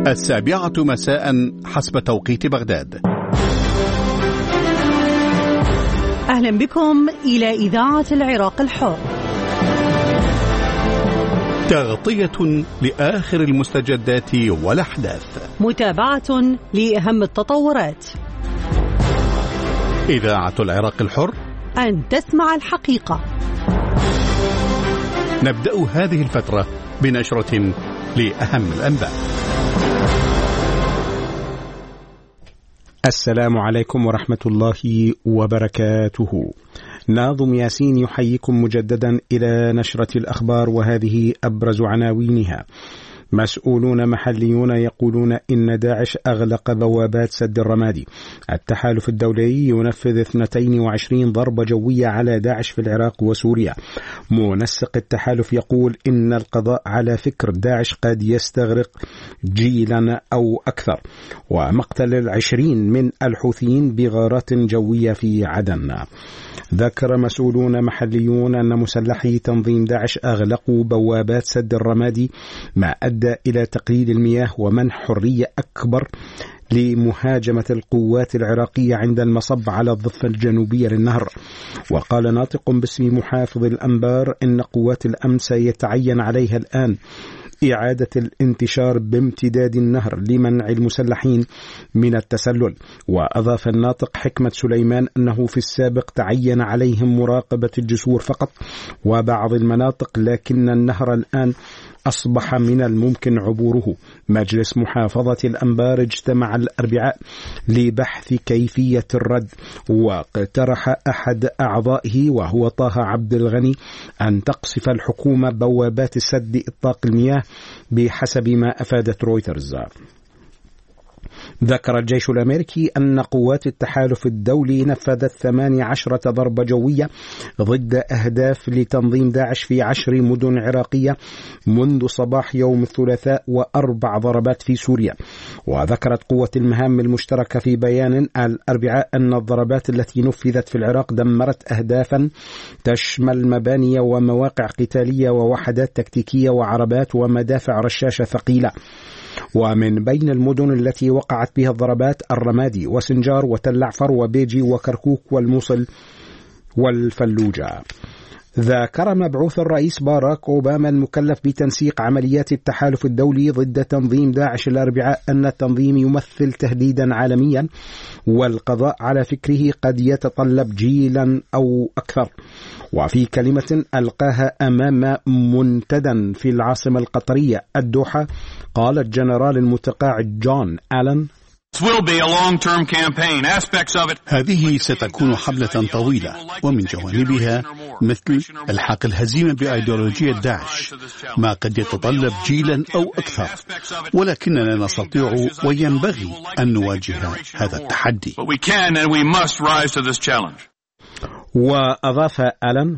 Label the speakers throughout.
Speaker 1: 7:00 مساء حسب توقيت بغداد.
Speaker 2: أهلا بكم إلى إذاعة العراق الحر،
Speaker 1: تغطية لآخر المستجدات والأحداث،
Speaker 2: متابعة لأهم التطورات.
Speaker 1: إذاعة العراق الحر،
Speaker 2: أن تسمع الحقيقة.
Speaker 1: نبدأ هذه الفترة بنشرة لأهم الأنباء.
Speaker 3: السلام عليكم ورحمة الله وبركاته. ناظم ياسين يحييكم مجددا إلى نشرة الأخبار، وهذه أبرز عناوينها. مسؤولون محليون يقولون إن داعش أغلق بوابات سد الرمادي. التحالف الدولي ينفذ 22 ضربة جوية على داعش في العراق وسوريا. منسق التحالف يقول إن القضاء على فكر داعش قد يستغرق جيلا أو أكثر. ومقتل 20 من الحوثيين بغارات جوية في عدن. ذكر مسؤولون محليون أن مسلحي تنظيم داعش أغلقوا بوابات سد الرمادي، ما أدى إلى تقليل المياه ومنح حرية أكبر لمهاجمة القوات العراقية عند المصب على الضفة الجنوبية للنهر. وقال ناطق باسم محافظ الأنبار إن قوات الأمن سيتعين عليها الآن إعادة الانتشار بامتداد النهر لمنع المسلحين من التسلل. وأضاف الناطق حكمة سليمان أنه في السابق تعين عليهم مراقبة الجسور فقط وبعض المناطق، لكن النهر الآن أصبح من الممكن عبوره. مجلس محافظة الأنبار اجتمع الأربعاء لبحث كيفية الرد، واقترح أحد أعضائه وهو طه عبد الغني أن تقصف الحكومة بوابات سد إطلاق المياه بحسب ما أفادت رويترز. ذكر الجيش الأمريكي أن قوات التحالف الدولي نفذت 18 ضربة جوية ضد أهداف لتنظيم داعش في 10 مدن عراقية منذ صباح يوم الثلاثاء، و4 ضربات في سوريا. وذكرت قوة المهام المشتركة في بيان الأربعاء أن الضربات التي نفذت في العراق دمرت أهدافا تشمل مباني ومواقع قتالية ووحدات تكتيكية وعربات ومدافع رشاشة ثقيلة. ومن بين المدن التي وقعت بها الضربات الرمادي وسنجار وتل عفر وبيجي وكركوك والموصل والفلوجة. ذكر مبعوث الرئيس باراك أوباما المكلف بتنسيق عمليات التحالف الدولي ضد تنظيم داعش الأربعاء أن التنظيم يمثل تهديدا عالميا، والقضاء على فكره قد يتطلب جيلا أو أكثر. وفي كلمة ألقاها أمام منتدى في العاصمة القطرية الدوحة، قال الجنرال المتقاعد جون آلن:
Speaker 1: هذه ستكون حملة طويلة، ومن جوانبها مثل الحاق الهزيمة بأيديولوجية داعش، ما قد يتطلب جيلا أو أكثر، ولكننا نستطيع وينبغي أن نواجه هذا التحدي.
Speaker 3: وأضاف آلن: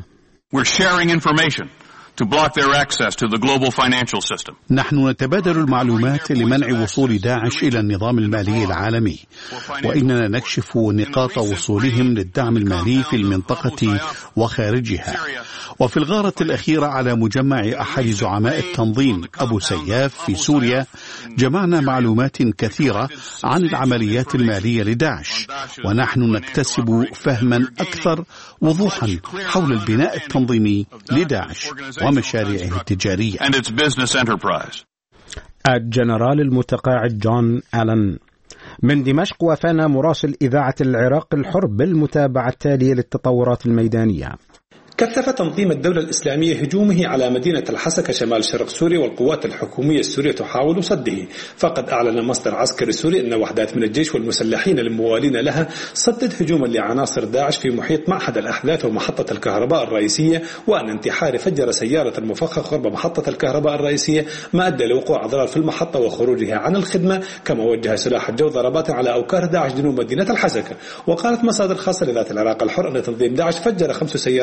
Speaker 1: نحن نتبادل المعلومات لمنع وصول داعش إلى النظام المالي العالمي، وإننا نكشف نقاط وصولهم للدعم المالي في المنطقة وخارجها. وفي الغارة الأخيرة على مجمع أحد زعماء التنظيم أبو سياف في سوريا جمعنا معلومات كثيرة عن العمليات المالية لداعش، ونحن نكتسب فهما أكثر وضوحا حول البناء التنظيمي لداعش ومشاريعه التجارية.
Speaker 3: الجنرال المتقاعد جون آلن. من دمشق وفانا مراسل إذاعة العراق الحر بالمتابعة التالية للتطورات الميدانية.
Speaker 4: كثف تنظيم الدولة الإسلامية هجومه على مدينة الحسكة شمال شرق سوريا، والقوات الحكومية السورية تحاول صده. فقد أعلن مصدر عسكري سوري أن وحدات من الجيش والمسلحين الموالين لها صدت هجوما لعناصر داعش في محيط معهد الأحداث ومحطة الكهرباء الرئيسية، وأن انتحار فجر سيارة المفخخ قرب محطة الكهرباء الرئيسية ما أدى لوقوع أضرار في المحطة وخروجها عن الخدمة. كما وجه سلاح الجو ضربات على أوكار داعش جنوب مدينة الحسكة. وقالت مصادر خاصة لذات العراق الحر أن تنظيم داعش فجر 5 سيارات المفخخ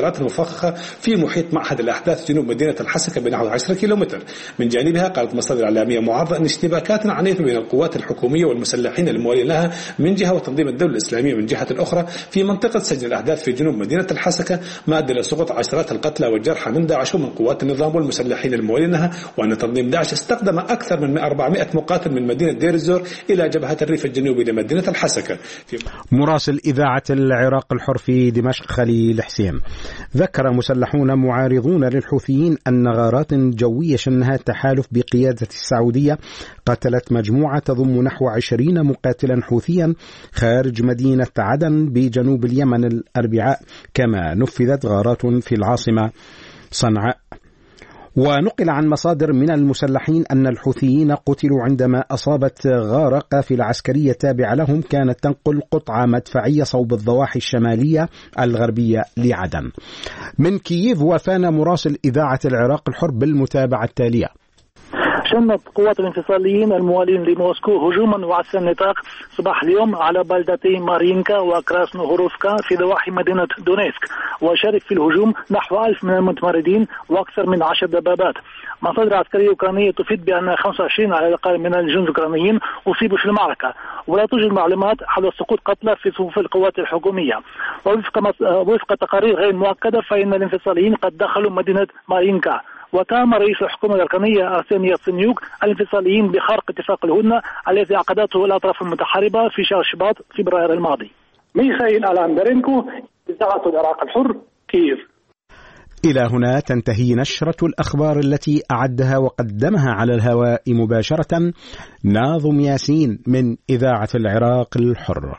Speaker 4: المفخخة في محيط معهد الأحداث جنوب مدينة الحسكة بنحو 10 كيلومتر. من جانبها قالت مصادر إعلامية معارضة أن اشتباكات عنيفة بين القوات الحكومية والمسلحين الموالين لها من جهة وتنظيم الدولة الإسلامية من جهة أخرى في منطقة سجن الأحداث في جنوب مدينة الحسكة ما أدى إلى سقوط عشرات القتلى والجرحى من داعش ومن قوات النظام والمسلحين الموالين لها، وأن تنظيم داعش استخدم أكثر من 400 مقاتل من مدينة دير الزور إلى جبهة الريف الجنوبي لمدينة الحسكة.
Speaker 3: مراسل إذاعة العراق الحر في دمشق خليل حسين. ذكر مسلحون معارضون للحوثيين أن غارات جوية شنها التحالف بقيادة السعودية قتلت مجموعة تضم نحو 20 مقاتلا حوثيا خارج مدينة عدن بجنوب اليمن الأربعاء، كما نفذت غارات في العاصمة صنعاء. ونقل عن مصادر من المسلحين أن الحوثيين قتلوا عندما أصابت غارة قافلة عسكرية تابعة لهم كانت تنقل قطعة مدفعية صوب الضواحي الشمالية الغربية لعدن. من كييف وفانا مراسل إذاعة العراق الحر بالمتابعة التالية.
Speaker 5: شنت قوات الانفصاليين الموالين لموسكو هجوما واسع النطاق صباح اليوم على بلدتي مارينكا وكراسنوهوروفكا في ضواحي مدينة دونيسك، وشارك في الهجوم نحو 1000 من المتمردين وأكثر من 10 دبابات. مصادر عسكرية أوكرانية تفيد بأن 25 على الأقل من الجنود الأوكرانيين أصيبوا في المعركة، ولا توجد معلومات حول سقوط قتلى في صفوف القوات الحكومية. ووفق تقارير غير مؤكدة فإن الانفصاليين قد دخلوا مدينة مارينكا، وتهم رئيس الحكومة الأوكرانية أرسيني ياتسنيوك الانفصاليين بخرق اتفاق الهدنة الذي عقدته الأطراف المتحاربة في شهر شباط فبراير الماضي. ميخائيل ألاندرينكو، إذاعة العراق الحر، كييف.
Speaker 3: إلى هنا تنتهي نشرة الأخبار التي أعدها وقدمها على الهواء مباشرة ناظم ياسين من إذاعة العراق الحر.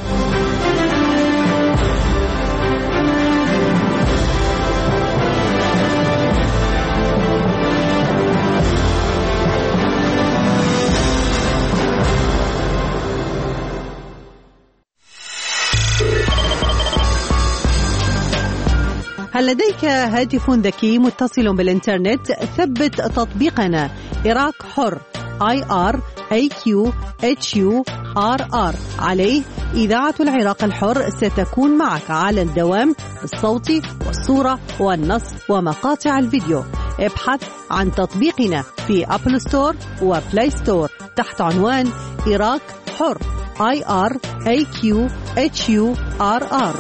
Speaker 2: هل لديك هاتف ذكي متصل بالإنترنت؟ ثبت تطبيقنا عراق حر IRAQHURR. عليه إذاعة العراق الحر ستكون معك على الدوام بالصوت والصورة والنص ومقاطع الفيديو. ابحث عن تطبيقنا في أبل ستور وبلاي ستور تحت عنوان عراق حر IRAQHURR.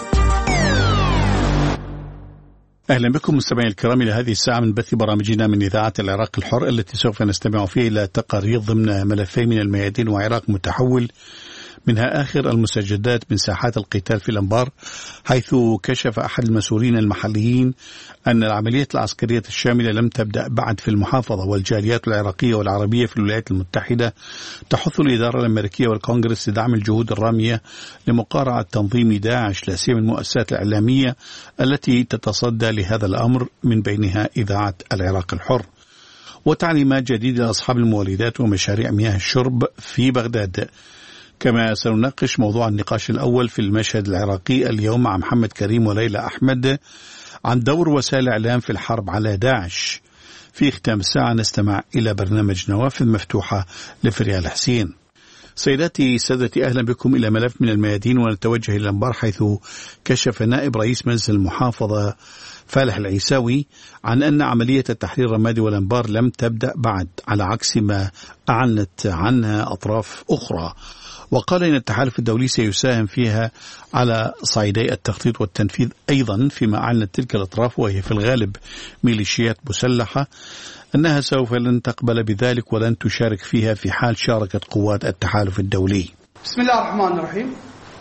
Speaker 1: أهلا بكم مستمعي الكرام إلى هذه الساعة من بث برامجنا من إذاعة العراق الحر، التي سوف نستمع فيه إلى تقارير ضمن ملفين من الميادين وعراق متحول، منها آخر المستجدات من ساحات القتال في الأنبار، حيث كشف أحد المسؤولين المحليين أن العمليات العسكرية الشاملة لم تبدأ بعد في المحافظة، والجاليات العراقية والعربية في الولايات المتحدة تحث الإدارة الأمريكية والكونغرس لدعم الجهود الرامية لمقارعة تنظيم داعش، لا سيما المؤسسات الإعلامية التي تتصدى لهذا الأمر من بينها إذاعة العراق الحر. وتعليمات جديدة لأصحاب المولدات ومشاريع مياه الشرب في بغداد. كما سنناقش موضوع النقاش الأول في المشهد العراقي اليوم مع محمد كريم وليلى أحمد عن دور وسائل الإعلام في الحرب على داعش. في ختام الساعة نستمع إلى برنامج نوافذ مفتوحة لفريال حسين. سيداتي سادتي، أهلا بكم إلى ملف من الميادين، ونتوجه إلى الأنبار، حيث كشف نائب رئيس مجلس المحافظة فالح العيساوي عن أن عملية التحرير الرمادي والأنبار لم تبدأ بعد، على عكس ما أعلنت عنها أطراف أخرى. وقال إن التحالف الدولي سيساهم فيها على صعيدي التخطيط والتنفيذ أيضا، فيما أعلنت تلك الأطراف وهي في الغالب ميليشيات مسلحة أنها سوف لن تقبل بذلك ولن تشارك فيها في حال شاركت قوات التحالف الدولي.
Speaker 6: بسم الله الرحمن الرحيم.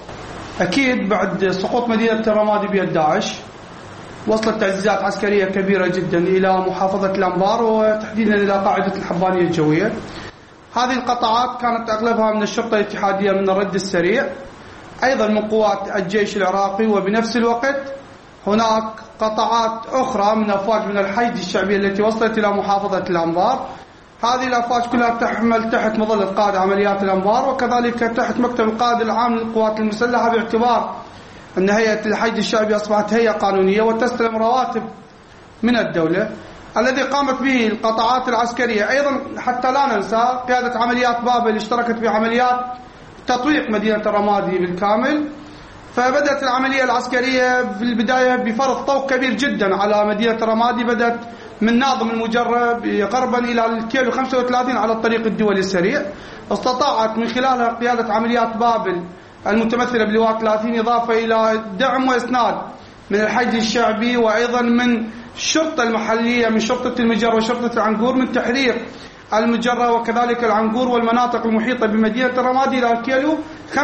Speaker 6: أكيد بعد سقوط مدينة الرمادي بيد داعش وصلت تعزيزات عسكرية كبيرة جدا إلى محافظة الأنبار وتحديدا إلى قاعدة الحبانية الجوية. هذه القطاعات كانت أغلبها من الشرطة الاتحادية من الرد السريع، أيضا من قوات الجيش العراقي، وبنفس الوقت هناك قطاعات أخرى من أفواج من الحشد الشعبي التي وصلت إلى محافظة الأنبار. هذه الأفواج كلها تحمل تحت مظلة قائد عمليات الأنبار، وكذلك تحت مكتب القائد العام للقوات المسلحة، باعتبار أن هيئة الحشد الشعبي أصبحت هيئة قانونية وتستلم رواتب من الدولة. الذي قامت به القطاعات العسكرية أيضا، حتى لا ننسى قيادة عمليات بابل اشتركت في عمليات تطويق مدينة الرمادي بالكامل. فبدأت العملية العسكرية في البداية بفرض طوق كبير جدا على مدينة رمادي، بدأت من ناظم المجرة قربا إلى الكيلو 35 على الطريق الدولي السريع. استطاعت من خلالها قيادة عمليات بابل المتمثلة بلواء 30 إضافة إلى دعم وإسناد من الحج الشعبي وأيضا من الشرطة المحلية من شرطة المجرة وشرطة العنقور من تحرير المجرة وكذلك العنقور والمناطق المحيطة بمدينة رمادي إلى الكيلو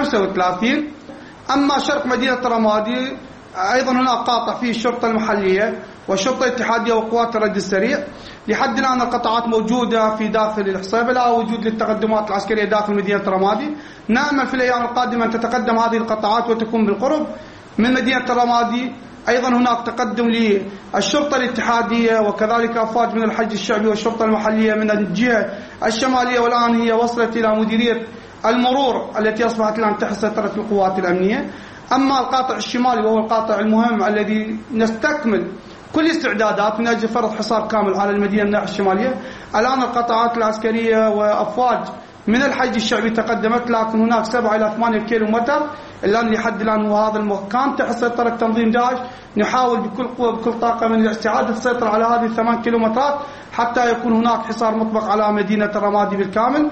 Speaker 6: 35. أما شرق مدينة رمادي أيضا هناك قاطع فيه الشرطة المحلية والشرطة الاتحادية وقوات الرد السريع. لحد الآن القطاعات موجودة في داخل الحصيبة، لا وجود للتقدمات العسكرية داخل مدينة رمادي. نأمل في الأيام القادمة أن تتقدم هذه القطاعات وتكون بالقرب من مدينة رمادي. أيضا هناك تقدم للشرطة الاتحادية وكذلك أفواج من الحج الشعبي والشرطة المحلية من الجهة الشمالية، والآن هي وصلت إلى مديرية المرور التي أصبحت الآن تحت سيطرة القوات الأمنية. أما القاطع الشمالي وهو القاطع المهم الذي نستكمل كل استعدادات من أجل فرض حصار كامل على المدينة من الناحية الشمالية. الآن القطاعات العسكرية وأفواج من الحج الشعبي تقدمت، لكن هناك 7 إلى 8 كيلومتر الآن لحد الآن وهذا المكان تحت سيطرة تنظيم داعش. نحاول بكل قوة بكل طاقة من الاستعادة السيطرة على هذه 8 كيلومترات حتى يكون هناك حصار مطبق على مدينة رمادي بالكامل.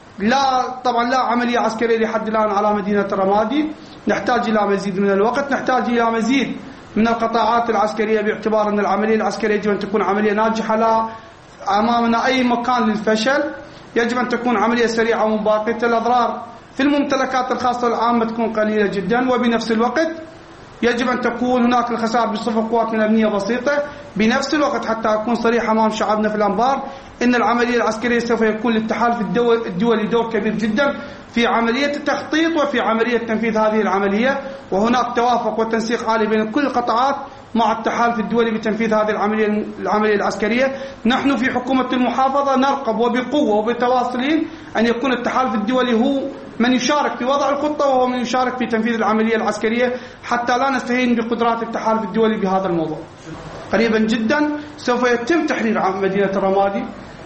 Speaker 6: طبعا لا عملية عسكرية لحد الآن على مدينة رمادي، نحتاج إلى مزيد من الوقت، نحتاج إلى مزيد من القطاعات العسكرية باعتبار أن العملية العسكرية يجب أن تكون عملية ناجحة، لا أمامنا أي مكان للفشل. يجب أن تكون عملية سريعة ومباقية الأضرار في الممتلكات الخاصة العامة تكون قليلة جدا، وبنفس الوقت يجب أن تكون هناك الخسائر بصفة قواتنا الأمنية بسيطة. بنفس الوقت حتى أكون صريح أمام شعبنا في الأنبار إن العملية العسكرية سوف يكون للتحالف الدولي دور كبير جدا في عملية التخطيط وفي عملية تنفيذ هذه العملية، وهناك توافق وتنسيق عالي بين كل القطاعات مع التحالف الدولي بتنفيذ هذه العملية العسكرية. نحن في حكومة المحافظة نرقب وبقوة وبتواصلين أن يكون التحالف الدولي هو من يشارك في وضع الخطة وهو من يشارك في تنفيذ العملية العسكرية حتى لا نستهين بقدرات التحالف الدولي بهذا الموضوع. قريبا جدا سوف يتم تحرير مدينة رمادي،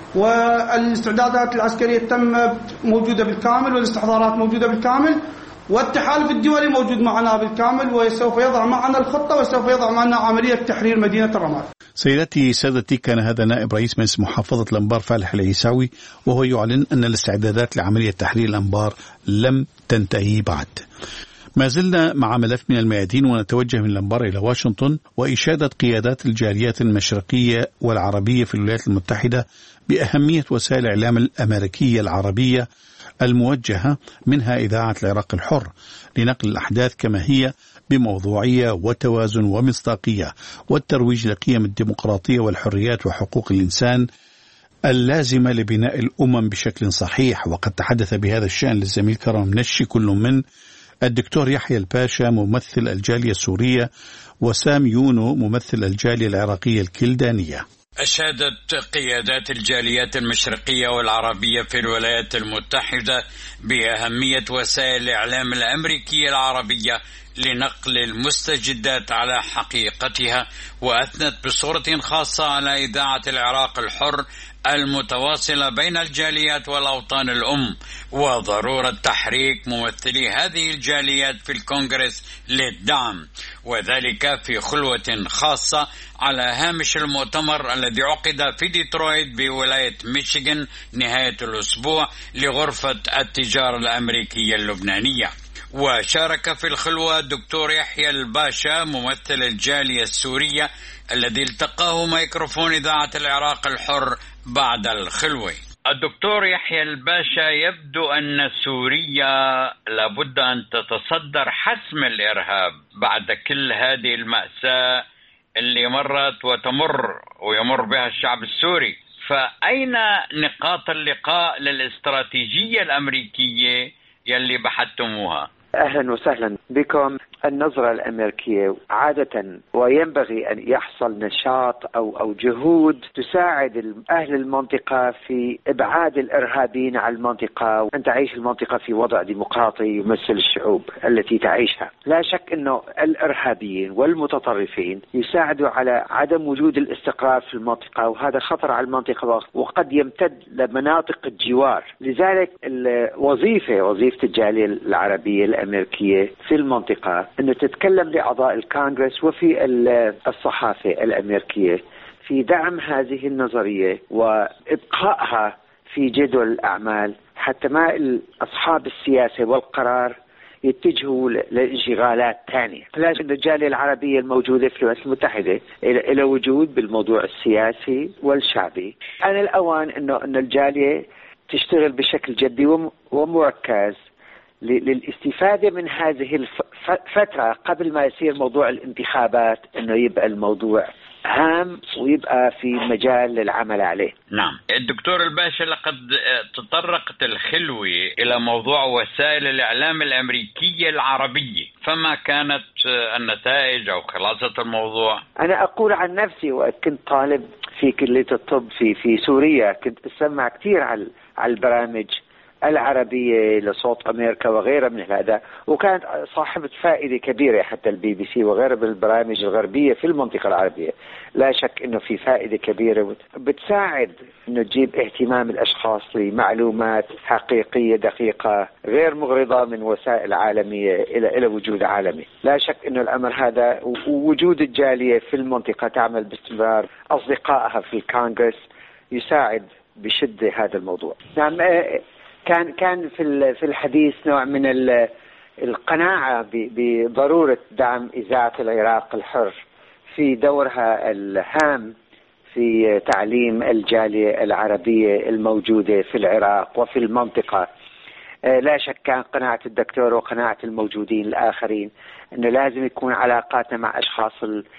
Speaker 6: والاستعدادات العسكرية تم موجودة بالكامل والاستحضارات موجودة بالكامل، والتحالف الدولي موجود معنا بالكامل وسوف يضع معنا الخطة وسوف يضع معنا عملية تحرير مدينة رمادي.
Speaker 1: سيدتي سادتي، كان هذا نائب رئيس مجلس محافظة الأنبار فالح العيساوي، وهو يعلن أن الاستعدادات لعملية تحرير الأنبار لم تنتهي بعد. ما زلنا مع ملف من الميادين ونتوجه من الأنبار إلى واشنطن وإشادة قيادات الجاليات المشرقية والعربية في الولايات المتحدة بأهمية وسائل الإعلام الأمريكية العربية الموجهة منها إذاعة العراق الحر لنقل الأحداث كما هي بموضوعية وتوازن ومصداقية والترويج لقيم الديمقراطية والحريات وحقوق الإنسان اللازمة لبناء الأمم بشكل صحيح. وقد تحدث بهذا الشأن للزميل كرم منشي كل من الدكتور يحيى الباشا ممثل الجالية السورية وسام يونو ممثل الجالية العراقية الكلدانية.
Speaker 7: أشادت قيادات الجاليات المشرقية والعربية في الولايات المتحدة بأهمية وسائل الإعلام الأمريكية العربية لنقل المستجدات على حقيقتها، وأثنت بصورة خاصة على إذاعة العراق الحر المتواصلة بين الجاليات والأوطان الأم، وضرورة تحريك ممثلي هذه الجاليات في الكونغرس للدعم، وذلك في خلوة خاصة على هامش المؤتمر الذي عقد في ديترويت بولاية ميشيغان نهاية الأسبوع لغرفة التجارة الأمريكية اللبنانية. وشارك في الخلوة دكتور يحيى الباشا ممثل الجالية السورية الذي التقاه ميكروفون إذاعة العراق الحر بعد الخلوة. الدكتور يحيى الباشا، يبدو أن سوريا لابد أن تتصدر حسم الإرهاب بعد كل هذه المأساة اللي مرت وتمر ويمر بها الشعب السوري، فأين نقاط اللقاء للاستراتيجية الأمريكية يلي بحثتموها؟
Speaker 8: أهلا وسهلا بكم. النظرة الأمريكية عادة وينبغي أن يحصل نشاط أو جهود تساعد أهل المنطقة في إبعاد الإرهابيين عن المنطقة، وأن تعيش المنطقة في وضع ديمقراطي يمثل الشعوب التي تعيشها. لا شك أنه الإرهابيين والمتطرفين يساعدوا على عدم وجود الاستقرار في المنطقة، وهذا خطر على المنطقة وقد يمتد لمناطق الجوار. لذلك وظيفة الجالية العربية الأمريكية في المنطقة أنه تتكلم لأعضاء الكونغرس وفي الصحافة الأمريكية في دعم هذه النظرية وإبقائها في جدول الأعمال حتى ما أصحاب السياسة والقرار يتجهوا لانشغالات ثانية. لازم الجالية العربية الموجودة في الولايات المتحدة إلى وجود بالموضوع السياسي والشعبي. أنا الأوان أنه الجالية تشتغل بشكل جدي ومركز للاستفادة من هذه الفترة قبل ما يصير موضوع الانتخابات، أنه يبقى الموضوع هام ويبقى في مجال للعمل عليه.
Speaker 7: نعم الدكتور الباشا، لقد تطرقت الخلوة إلى موضوع وسائل الإعلام الأمريكية العربية، فما كانت النتائج أو خلاصة الموضوع؟
Speaker 8: أنا أقول عن نفسي، وقت كنت طالب في كلية الطب في سوريا كنت أسمع كثير على البرامج العربية لصوت أمريكا وغيرها من هذا، وكانت صاحبة فائدة كبيرة حتى البي بي سي وغيرها من البرامج الغربية في المنطقة العربية. لا شك أنه في فائدة كبيرة بتساعد أنه تجيب اهتمام الأشخاص لمعلومات حقيقية دقيقة غير مغرضة من وسائل عالمية إلى وجود عالمي. لا شك أنه الأمر هذا ووجود الجالية في المنطقة تعمل باستمرار، أصدقائها في الكونغرس يساعد بشدة هذا الموضوع. نعم كان في الحديث نوع من القناعة بضرورة دعم إذاعة العراق الحر في دورها الهام في تعليم الجالية العربية الموجودة في العراق وفي المنطقة. لا شك كان قناعة الدكتور وقناعة الموجودين الآخرين أنه لازم يكون علاقاتنا مع أشخاص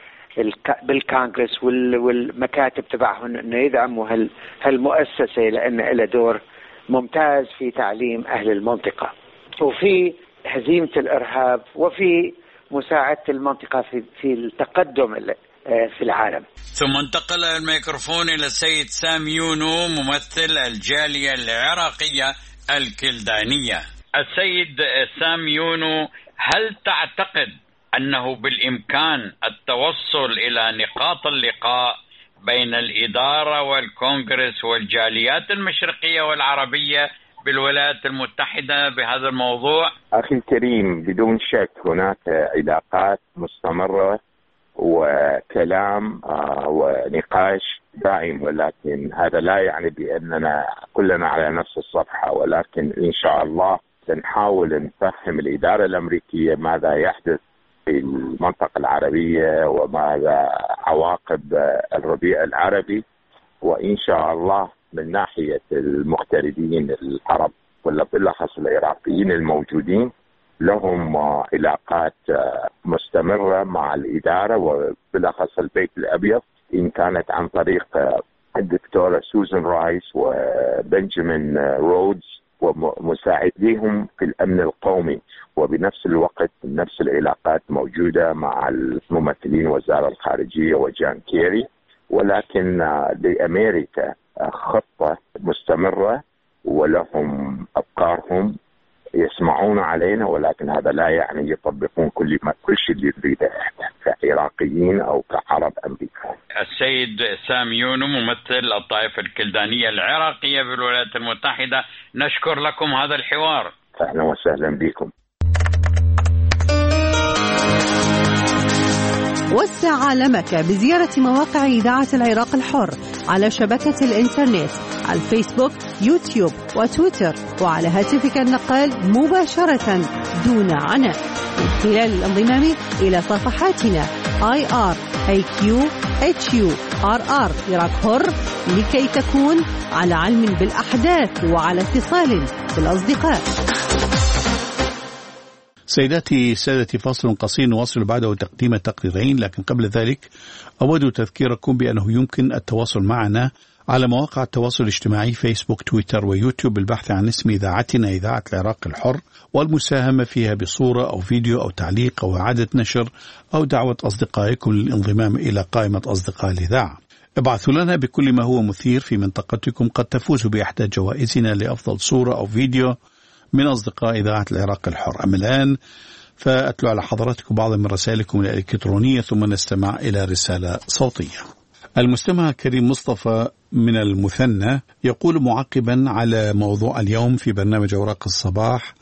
Speaker 8: بالكونغرس والمكاتب تبعهم أنه يدعموا هالمؤسسة، لأن لها دور ممتاز في تعليم أهل المنطقة وفي هزيمة الإرهاب وفي مساعدة المنطقة في التقدم في العالم.
Speaker 7: ثم انتقل الميكروفون إلى السيد سام يونو ممثل الجالية العراقية الكلدانية. السيد سام يونو، هل تعتقد أنه بالإمكان التوصل إلى نقاط اللقاء بين الإدارة والكونغرس والجاليات المشرقية والعربية بالولايات المتحدة بهذا الموضوع؟
Speaker 9: أخي الكريم، بدون شك هناك علاقات مستمرة وكلام ونقاش دائم، ولكن هذا لا يعني بأننا كلنا على نفس الصفحة، ولكن إن شاء الله سنحاول نفهم الإدارة الأمريكية ماذا يحدث في المنطقة العربية وماذا عواقب الربيع العربي، وإن شاء الله من ناحية المغتربين العرب ولا بالأخص العراقيين الموجودين لهم علاقات مستمرة مع الإدارة وبالأخص البيت الأبيض، إن كانت عن طريق الدكتورة سوزان رايس وبنجامين رودز ومساعديهم في الأمن القومي، وبنفس الوقت نفس العلاقات موجودة مع الممثلين وزارة الخارجية وجان كيري. ولكن لأمريكا خطة مستمرة ولهم أفكارهم يسمعون علينا، ولكن هذا لا يعني يطبقون كل شيء اللي نريده احنا كعراقيين او كعرب امريكا.
Speaker 7: السيد سام يونو ممثل الطائفة الكلدانية العراقية بالولايات المتحدة، نشكر لكم هذا الحوار.
Speaker 9: اهلا وسهلا بكم.
Speaker 2: وسع عالمك بزيارة مواقع إذاعة العراق الحر على شبكة الإنترنت على الفيسبوك، يوتيوب وتويتر، وعلى هاتفك النقال مباشرة دون عناء من خلال الانضمام إلى صفحاتنا IRIQHURR عراق حر لكي تكون على علم بالأحداث وعلى اتصال بالأصدقاء.
Speaker 1: سيداتي سادتي، فاصل قصير نواصل بعده تقديم تقريرين، لكن قبل ذلك أود تذكيركم بأنه يمكن التواصل معنا على مواقع التواصل الاجتماعي فيسبوك، تويتر ويوتيوب بالبحث عن اسم إذاعتنا إذاعة العراق الحر، والمساهمة فيها بصورة أو فيديو أو تعليق أو إعادة نشر أو دعوة أصدقائكم للانضمام إلى قائمة أصدقاء الإذاعة. ابعثوا لنا بكل ما هو مثير في منطقتكم، قد تفوزوا بإحدى جوائزنا لأفضل صورة أو فيديو من أصدقاء إذاعة العراق الحر. أما الآن فأتلو على حضراتكم بعض من رسائلكم الإلكترونية ثم نستمع إلى رسالة صوتية. المستمع كريم مصطفى من المثنى يقول معقبا على موضوع اليوم في برنامج أوراق الصباح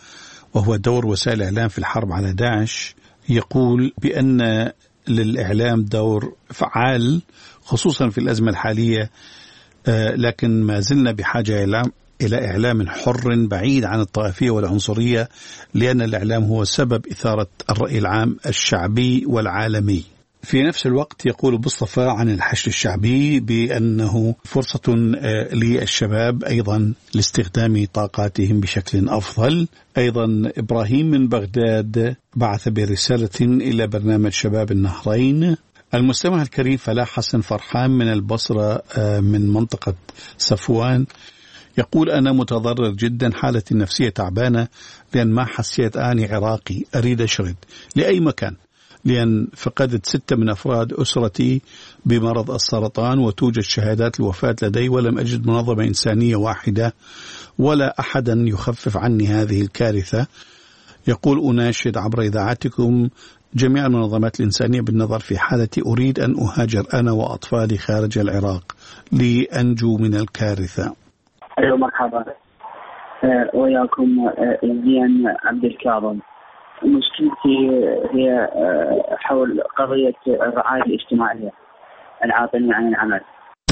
Speaker 1: وهو دور وسائل الإعلام في الحرب على داعش، يقول بأن للإعلام دور فعال خصوصا في الأزمة الحالية، لكن ما زلنا بحاجة إلى إعلام حر بعيد عن الطائفية والعنصرية، لأن الإعلام هو سبب إثارة الرأي العام الشعبي والعالمي. في نفس الوقت يقول مصطفى عن الحشد الشعبي بأنه فرصة للشباب أيضا لاستخدام طاقاتهم بشكل أفضل. أيضا إبراهيم من بغداد بعث برسالة إلى برنامج شباب النهرين. المستمع الكريم فلاح حسن فرحان من البصرة من منطقة صفوان يقول أنا متضرر جدا، حالتي النفسية تعبانة لأن ما حسيت أني عراقي، أريد أشرد لأي مكان، لأن فقدت 6 من أفراد أسرتي بمرض السرطان، وتوجد شهادات الوفاة لدي، ولم أجد منظمة إنسانية واحدة ولا أحدا يخفف عني هذه الكارثة. يقول أناشد عبر إذاعتكم جميع المنظمات الإنسانية بالنظر في حالتي، أريد أن أهاجر أنا وأطفالي خارج العراق لأنجو من الكارثة.
Speaker 10: أيوة مرحبا، وياكم زين عبد الكاظم. مشكلتي هي حول قضية الرعاية الاجتماعية العاطلين عن العمل.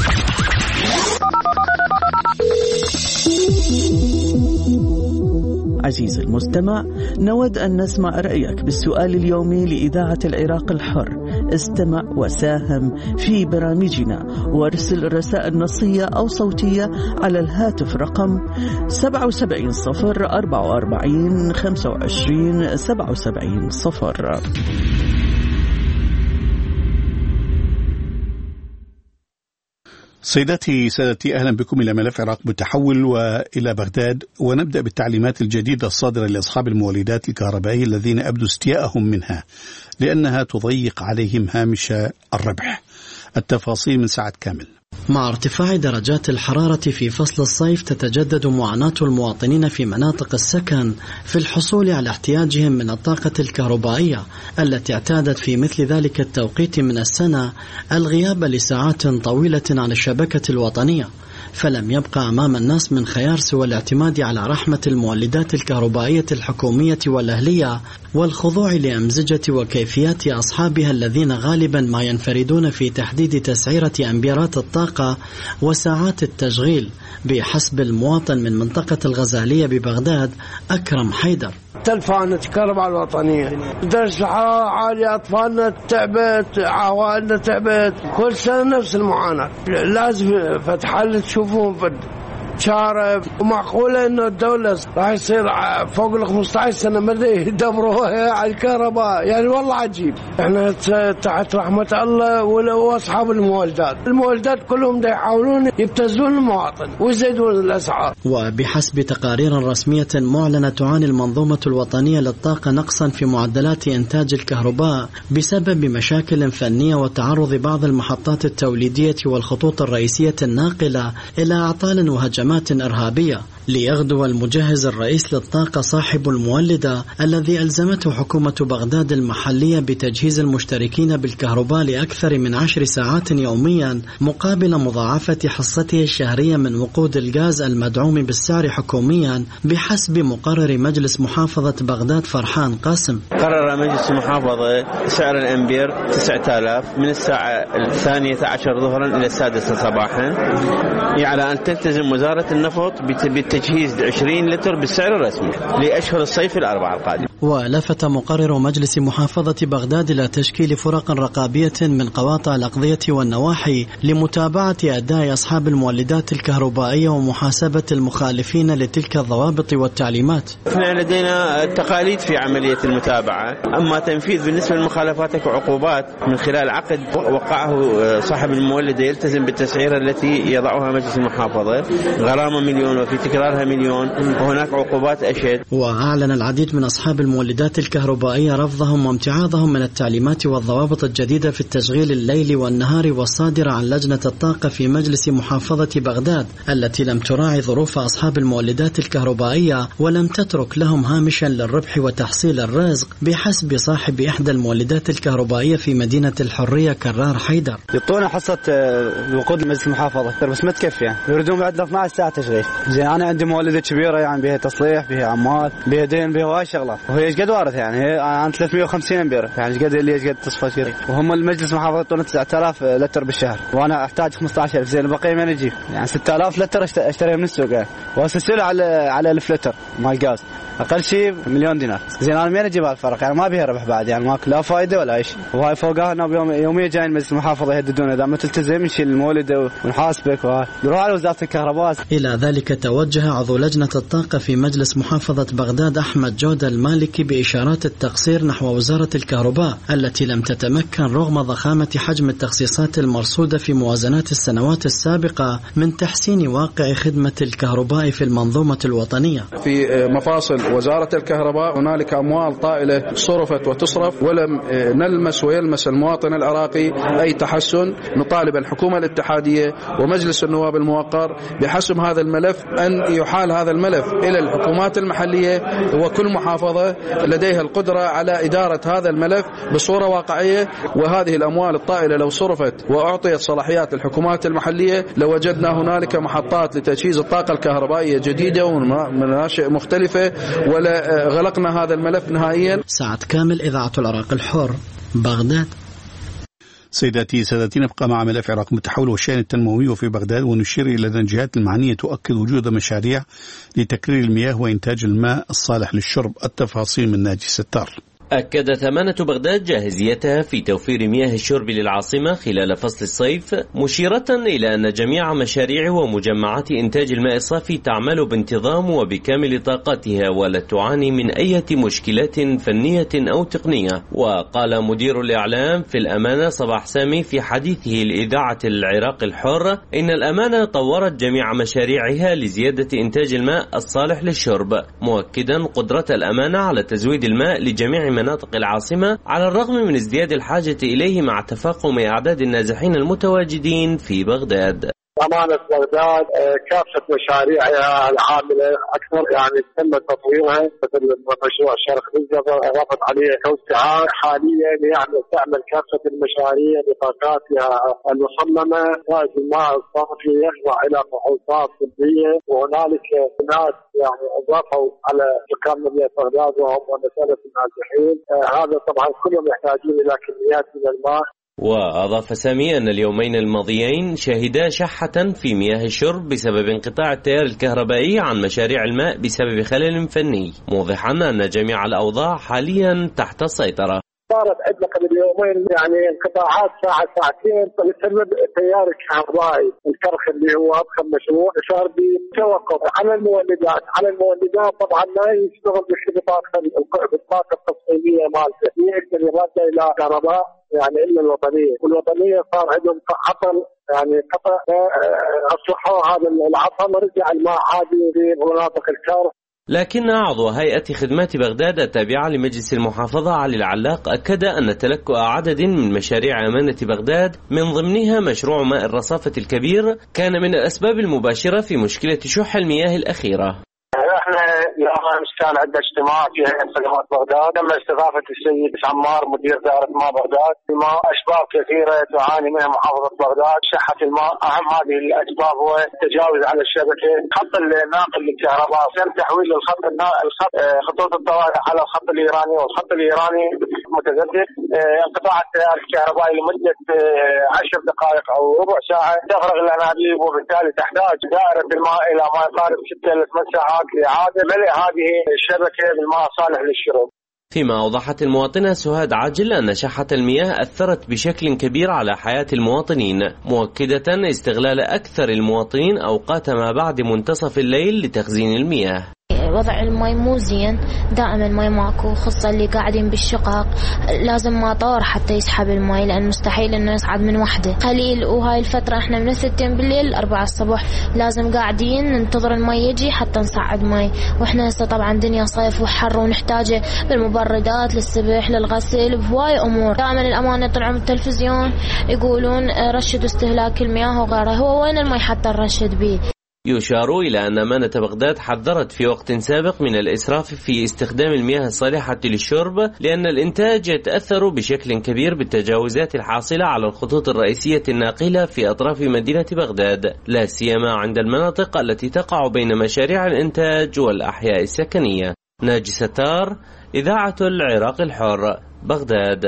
Speaker 11: عزيزي المستمع، نود أن نسمع رأيك بالسؤال اليومي لإذاعة العراق الحر. استمع وساهم في برامجنا وارسل رسائل نصية أو صوتية على الهاتف رقم 77 044 25 77 0.
Speaker 1: سيداتي سادتي، أهلا بكم إلى ملف عراق متحول وإلى بغداد، ونبدأ بالتعليمات الجديدة الصادرة لأصحاب المولدات الكهربائية الذين أبدوا استياءهم منها لأنها تضيق عليهم هامش الربح. التفاصيل من سعد كامل.
Speaker 12: مع ارتفاع درجات الحرارة في فصل الصيف تتجدد معاناة المواطنين في مناطق السكن في الحصول على احتياجهم من الطاقة الكهربائية التي اعتادت في مثل ذلك التوقيت من السنة الغياب لساعات طويلة عن الشبكة الوطنية، فلم يبقى أمام الناس من خيار سوى الاعتماد على رحمة المولدات الكهربائية الحكومية والأهلية والخضوع لأمزجة وكيفيات أصحابها الذين غالبا ما ينفردون في تحديد تسعيرة أمبيرات الطاقة وساعات التشغيل بحسب المواطن من منطقة الغزالية ببغداد أكرم حيدر.
Speaker 13: تلفانة الكهرباء الوطنية، درجة الحرارة عالية، أطفالنا تعبت، عوائلنا تعبت، كل سنة نفس المعاناة. لازم فتحل تشوفون شارب، ومعقولة إنه الدولة راح يصير فوق ال 15 سنة ما يدبروها على الكهرباء، يعني والله عجيب. إحنا تحت رحمة الله وأصحاب المولدات كلهم دا يحاولون يبتزون المواطن ويزيدون الأسعار.
Speaker 12: وبحسب تقارير رسمية معلنة تعاني المنظومة الوطنية للطاقة نقصا في معدلات إنتاج الكهرباء بسبب مشاكل فنية وتعرض بعض المحطات التوليدية والخطوط الرئيسية الناقلة إلى أعطال وهجمات إرهابية. ليغدو المجهز الرئيس للطاقة صاحب المولدة الذي ألزمته حكومة بغداد المحلية بتجهيز المشتركين بالكهرباء لأكثر من 10 ساعات يوميا مقابل مضاعفة حصته الشهرية من وقود الغاز المدعوم بالسعر حكوميا بحسب مقرر مجلس محافظة بغداد فرحان قاسم.
Speaker 14: قرر مجلس المحافظة سعر الأمبير 9000 من الساعة 12 ظهرا إلى 6 صباحا، على أن تلتزم وزارة النفط بالتجهيز 20 لتر بالسعر الرسمي لأشهر الصيف الأربعة القادمة.
Speaker 12: ولفت مقرر مجلس محافظة بغداد إلى تشكيل فرق رقابية من قواطع الأقضية والنواحي لمتابعة أداء أصحاب المولدات الكهربائية ومحاسبة المخالفين لتلك الضوابط والتعليمات.
Speaker 14: احنا لدينا تقاليد في عملية المتابعة، أما تنفيذ بالنسبة للمخالفات وعقوبات من خلال عقد وقعه صاحب المولد يلتزم بالتسعيرة التي يضعها مجلس المحافظة، غرامة 1,000,000 وفي تكرارها 1,000,000، وهناك عقوبات أشد.
Speaker 12: وأعلن العديد من أصحاب المولدات الكهربائية رفضهم وامتعاضهم من التعليمات والضوابط الجديدة في التشغيل الليلي والنهاري والصادرة عن لجنة الطاقة في مجلس محافظة بغداد، التي لم تراعي ظروف أصحاب المولدات الكهربائية ولم تترك لهم هامشا للربح وتحصيل الرزق، بحسب صاحب إحدى المولدات الكهربائية في مدينة الحرية كرار حيدر.
Speaker 15: يعطونا حصة الوقود لمجلس المحافظة بس ما تكفي، يعني يريدون بعد 12 ساعة تشغيل. زين أنا عندي مولدة كبيرة يعني بها تصليح، بها عمال، بها دين، بها هواي شغلات، وهي ايش قد وارث يعني عن 350 امبير، يعني ايش قد اللي ايش قد تصفى كذي، وهم المجلس محافظة يعطونا 9000 لتر بالشهر، وانا احتاج 15000. زين البقية من اجيب؟ يعني 6000 لتر اشتريها من السوق يعني، واسسله على 1000 لتر مال غاز، اقل شيء $1,000,000. زين انا من اجيب هالفرق؟ يعني ما بيها ربح بعد، يعني ماكو لا فائده ولا شيء. وهاي فوقها يوميا جايين مجلس المحافظه يهددون اذا ما تلتزم نشيل المولده ونحاسبك، ويروح على وزاره الكهرباء.
Speaker 12: الى ذلك توجه عضو لجنه الطاقه في مجلس محافظه بغداد احمد جوده المالكي باشارات التقصير نحو وزاره الكهرباء التي لم تتمكن رغم ضخامه حجم التخصيصات المرصوده في موازنات السنوات السابقه من تحسين واقع خدمه الكهرباء في المنظومه الوطنيه.
Speaker 16: في مفاصل وزارة الكهرباء هنالك أموال طائلة صرفت وتصرف ولم نلمس ويلمس المواطن العراقي أي تحسن. نطالب الحكومة الاتحادية ومجلس النواب الموقر بحسم هذا الملف، أن يحال هذا الملف إلى الحكومات المحلية، وكل محافظة لديها القدرة على إدارة هذا الملف بصورة واقعية. وهذه الأموال الطائلة لو صرفت وأعطيت صلاحيات الحكومات المحلية لوجدنا هنالك محطات لتجهيز الطاقة الكهربائية جديدة ومناشئ مختلفة، ولا غلقنا هذا الملف نهائيا.
Speaker 12: سعد كامل، إذاعة العراق الحر، بغداد.
Speaker 1: سيداتي سادتي، نبقى مع ملف العراق المتحول والشأن التنموي في بغداد، ونشير إلى أن الجهات المعنية تؤكد وجود مشاريع لتكرير المياه وإنتاج الماء الصالح للشرب. التفاصيل من ناجي ستار.
Speaker 17: أكدت أمانة بغداد جاهزيتها في توفير مياه الشرب للعاصمة خلال فصل الصيف، مشيرة إلى أن جميع مشاريع ومجمعات إنتاج الماء الصافي تعمل بانتظام وبكامل طاقتها ولا تعاني من أي مشكلات فنية أو تقنية. وقال مدير الإعلام في الأمانة صباح سامي في حديثه لإذاعة العراق الحر إن الأمانة طورت جميع مشاريعها لزيادة إنتاج الماء الصالح للشرب، مؤكدا قدرة الأمانة على تزويد الماء لجميع مناطق العاصمة على الرغم من ازدياد الحاجة إليه مع تفاقم أعداد النازحين المتواجدين في بغداد.
Speaker 18: أمانة بغداد كافة مشاريعها العاملة أكثر يعني تم تطويرها، مثل مشروع شرق الجبل أضافت عليه توسعات. حاليا يعني تعمل كافة المشاريع بطاقاتها المصممة. إنتاج الماء الصافي يخضع إلى فحوصات طبية، وهنالك ناس يعني أضافوا على سكان مدينة بغداد وهم مسألة النازحين. هذا طبعا كلهم يحتاجون إلى كميات من الماء.
Speaker 17: وأضاف سامي أن اليومين الماضيين شهدا شحة في مياه الشرب بسبب انقطاع التيار الكهربائي عن مشاريع الماء بسبب خلل فني، موضحا أن جميع الأوضاع حاليا تحت السيطرة.
Speaker 18: صارت عندنا قبل يومين يعني انقطاعات ساعة ساعتين بسبب التيار الكهربائي. الكرخ اللي هو أضخم مشروع صار بتوقف على المولدات. طبعا ما يشتغل بالطاقة التصميمية مالته، يقدر يرجع إلى كهرباء يعني إلا الوطنية، والوطنية صار عندهم عطل يعني قطع. أصلحوا هذا العطل ورجع الماء عادي في مناطق الكرخ.
Speaker 17: لكن عضو هيئة خدمات بغداد التابعة لمجلس المحافظة علي العلاق أكد أن تلكؤ عدد من مشاريع أمانة بغداد من ضمنها مشروع ماء الرصافة الكبير كان من الأسباب المباشرة في مشكلة شح المياه الأخيرة.
Speaker 18: احنا اليوم امس كان عندنا اجتماع في هيئة خدمات بغداد، تم استضافة السيد عمار مدير دائرة ماء بغداد. الماء اسباب كثيرة تعاني منها محافظة بغداد. شحة الماء اهم هذه الاسباب هو التجاوز على الشبكة، خط الناقل للكهرباء، تم تحويل خطوط الطوارئ على الخط الايراني، والخط الايراني متجدد. انقطاع التيار الكهربائي لمدة 10 دقائق او ربع ساعة، تغرق الانابيب، وبالتالي تحتاج دائرة الماء الى ما يقارب 6 إلى 8 ساعات لإعادة ملء هذه الشبكة بالماء صالح للشرب.
Speaker 17: فيما أوضحت المواطنة سهاد عاجل أن شحة المياه أثرت بشكل كبير على حياة المواطنين، مؤكدة استغلال أكثر المواطنين أوقات ما بعد منتصف الليل لتخزين المياه.
Speaker 19: وضع المي مو زين، دائما المي ماكو، خصوصا اللي قاعدين بالشقق لازم مطار حتى يسحب المي، لأن مستحيل إنه يصعد من وحده قليل. وهاي الفترة إحنا من 6 بالليل 4 الصبح لازم قاعدين ننتظر المي يجي حتى نصعد مي، وإحنا هسه طبعا دنيا صيف وحر ونحتاجه بالمبردات للسبح للغسل بهواي أمور. دائما الأمانة طلعوا من التلفزيون يقولون رشدوا استهلاك المياه وغيره، هو وين المي حتى نرشد بيه؟
Speaker 17: يشار إلى أن أمانة بغداد حذرت في وقت سابق من الإسراف في استخدام المياه الصالحة للشرب، لأن الإنتاج يتأثر بشكل كبير بالتجاوزات الحاصلة على الخطوط الرئيسية الناقلة في أطراف مدينة بغداد، لا سيما عند المناطق التي تقع بين مشاريع الإنتاج والأحياء السكنية. ناجي ستار، إذاعة العراق الحر، بغداد.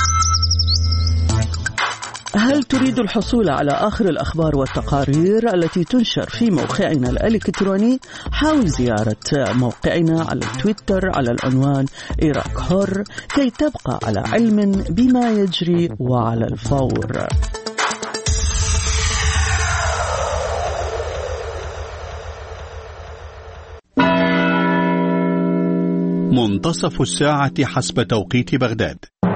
Speaker 11: هل تريد الحصول على آخر الأخبار والتقارير التي تنشر في موقعنا الإلكتروني؟ حاول زيارة موقعنا على تويتر على العنوان عراق حر كي تبقى على علم بما يجري وعلى الفور.
Speaker 1: منتصف الساعة حسب توقيت بغداد.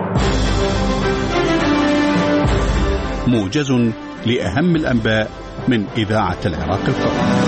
Speaker 1: موجز لأهم الأنباء من إذاعة العراق الحر.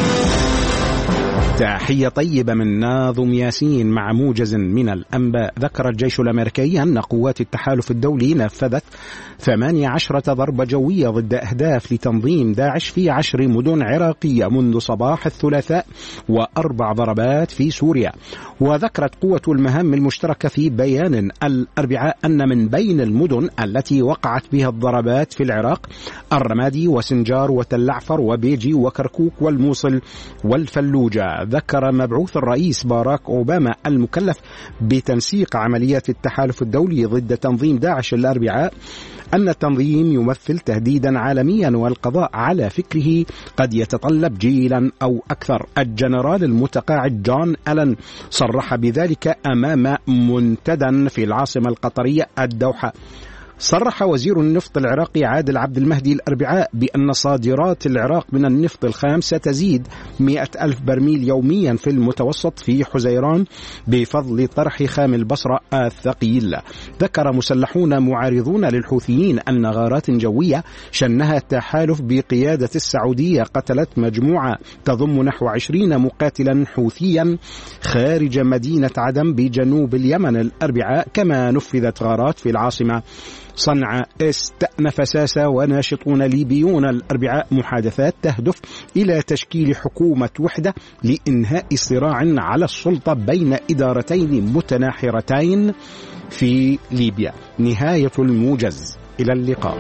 Speaker 3: تحية طيبة من ناظم ياسين مع موجز من الأنباء. ذكر الجيش الأمريكي أن قوات التحالف الدولي نفذت 18 ضربة جوية ضد أهداف لتنظيم داعش في 10 مدن عراقية منذ صباح الثلاثاء و4 ضربات في سوريا. وذكرت قوة المهام المشتركة في بيان الأربعاء أن من بين المدن التي وقعت بها الضربات في العراق الرمادي وسنجار وتل عفر وبيجي وكركوك والموصل والفلوجة. ذكر مبعوث الرئيس باراك أوباما المكلف بتنسيق عمليات التحالف الدولي ضد تنظيم داعش الأربعاء أن التنظيم يمثل تهديدا عالميا والقضاء على فكره قد يتطلب جيلا أو أكثر. الجنرال المتقاعد جون ألان صرح بذلك أمام منتدى في العاصمة القطرية الدوحة. صرح وزير النفط العراقي عادل عبد المهدي الأربعاء بأن صادرات العراق من النفط الخام ستزيد 100,000 برميل يوميا في المتوسط في حزيران بفضل طرح خام البصرة الثقيل. ذكر مسلحون معارضون للحوثيين أن غارات جوية شنها التحالف بقيادة السعودية قتلت مجموعة تضم نحو 20 مقاتلا حوثيا خارج مدينة عدن بجنوب اليمن الأربعاء، كما نفذت غارات في العاصمة صنعاء. استأنف ساسا وناشطون ليبيون الأربعاء محادثات تهدف إلى تشكيل حكومة وحدة لإنهاء صراع على السلطة بين إدارتين متناحرتين في ليبيا. نهاية الموجز، إلى اللقاء.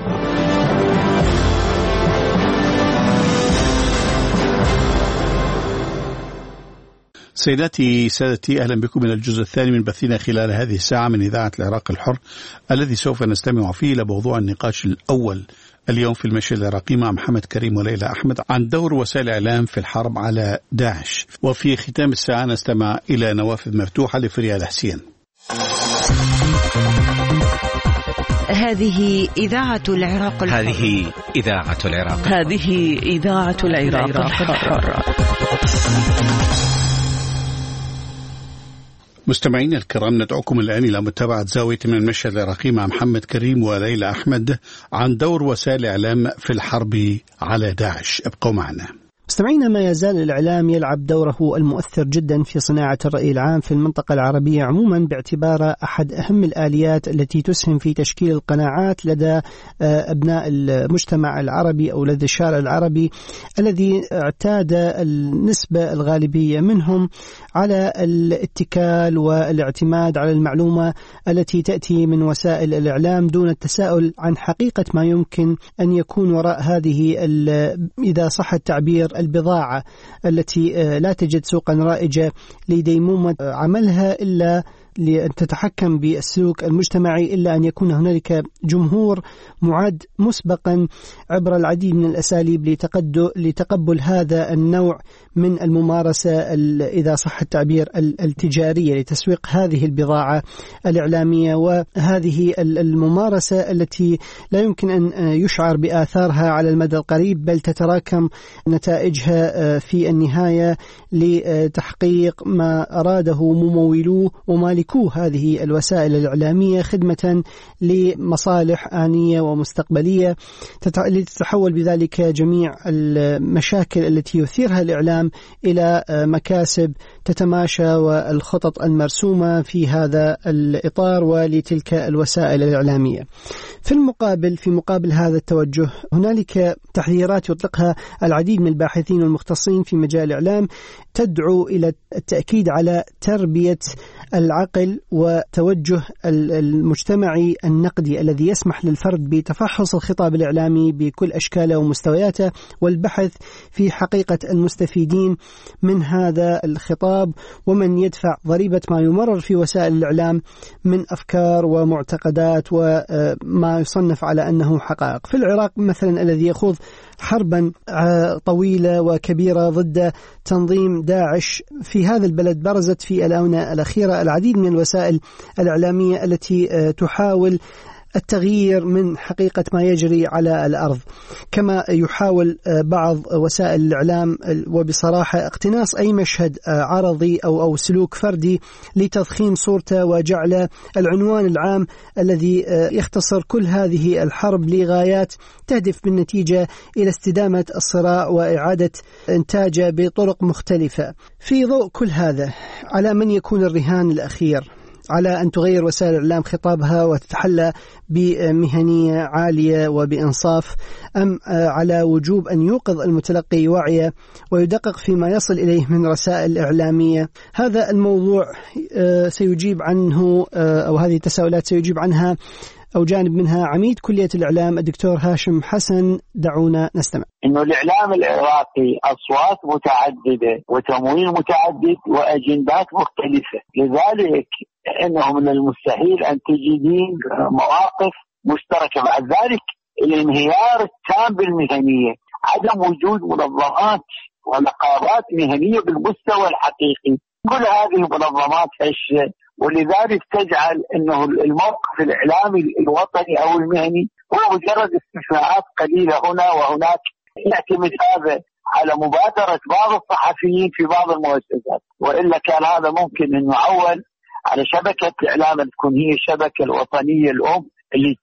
Speaker 1: سيداتي سادتي، أهلا بكم من الجزء الثاني من بثنا خلال هذه الساعة من إذاعة العراق الحر، الذي سوف نستمع فيه إلى موضوع النقاش الأول اليوم في المشهد العراقي مع محمد كريم وليلى أحمد عن دور وسائل الإعلام في الحرب على داعش. وفي ختام الساعة نستمع إلى نوافذ مفتوحة لفريال حسين.
Speaker 20: هذه إذاعة العراق الحر.
Speaker 21: هذه إذاعة العراق.
Speaker 11: هذه إذاعة العراق الحر.
Speaker 1: مستمعينا الكرام، ندعوكم الآن إلى متابعة زاوية من المشهد العراقي مع محمد كريم وليلى أحمد عن دور وسائل الإعلام في الحرب على داعش. ابقوا معنا.
Speaker 22: مستمعينا، ما يزال الإعلام يلعب دوره المؤثر جدا في صناعة الرأي العام في المنطقة العربية عموما، باعتباره أحد أهم الآليات التي تسهم في تشكيل القناعات لدى أبناء المجتمع العربي أو لدى الشارع العربي الذي اعتاد النسبة الغالبية منهم على الاتكال والاعتماد على المعلومة التي تأتي من وسائل الإعلام دون التساؤل عن حقيقة ما يمكن أن يكون وراء هذه، إذا صح التعبير، البضاعة التي لا تجد سوقا رائجة لديمومة عملها إلا لأن تتحكم بالسلوك المجتمعي إلا أن يكون هنالك جمهور معد مسبقا عبر العديد من الأساليب لتقبل هذا النوع من الممارسة إذا صح التعبير التجارية لتسويق هذه البضاعة الإعلامية، وهذه الممارسة التي لا يمكن أن يشعر بآثارها على المدى القريب، بل تتراكم نتائجها في النهاية لتحقيق ما أراده ممولو ومالكو هذه الوسائل الإعلامية خدمة لمصالح آنية ومستقبلية، لتتحول بذلك جميع المشاكل التي يثيرها الإعلام إلى مكاسب تتماشى والخطط المرسومة في هذا الإطار ولتلك الوسائل الإعلامية. في مقابل هذا التوجه هنالك تحذيرات يطلقها العديد من الباحثين والمختصين في مجال الإعلام تدعو إلى التأكيد على تربية العقل وتوجه المجتمعي النقدي الذي يسمح للفرد بتفحص الخطاب الإعلامي بكل أشكاله ومستوياته والبحث في حقيقة المستفيدين من هذا الخطاب ومن يدفع ضريبة ما يمرر في وسائل الإعلام من أفكار ومعتقدات وما يصنف على أنه حقائق. في العراق مثلا الذي يخوض حربا طويلة وكبيرة ضد تنظيم داعش، في هذا البلد برزت في الآونة الأخيرة العديد من الوسائل الإعلامية التي تحاول التغيير من حقيقة ما يجري على الأرض، كما يحاول بعض وسائل الإعلام وبصراحة اقتناص أي مشهد عرضي أو سلوك فردي لتضخيم صورته وجعل العنوان العام الذي يختصر كل هذه الحرب لغايات تهدف بالنتيجة إلى استدامة الصراع وإعادة إنتاجه بطرق مختلفة. في ضوء كل هذا، على من يكون الرهان الأخير على أن تغير وسائل الإعلام خطابها وتتحلى بمهنية عالية وبإنصاف، أم على وجوب أن يوقظ المتلقي وعيه ويدقق فيما يصل إليه من رسائل إعلامية؟ هذا الموضوع سيجيب عنه أو هذه التساؤلات سيجيب عنها أو جانب منها عميد كلية الإعلام الدكتور هاشم حسن. دعونا نستمع.
Speaker 4: إنه الإعلام العراقي أصوات متعددة وتمويل متعدد وأجندات مختلفة، لذلك إنه من المستحيل أن تجدين مواقف مشتركة. بعد ذلك الانهيار التام بالمهنية، عدم وجود منظمات ونقابات مهنية بالمستوى الحقيقي، كل هذه المنظمات هشة، ولذلك تجعل انه الموقف الاعلامي الوطني او المهني هو مجرد استثناءات قليله هنا وهناك. يعتمد هذا على مبادره بعض الصحفيين في بعض المؤسسات، والا كان هذا ممكن انه يعول على شبكه اعلام تكون هي الشبكه الوطنيه الام اللي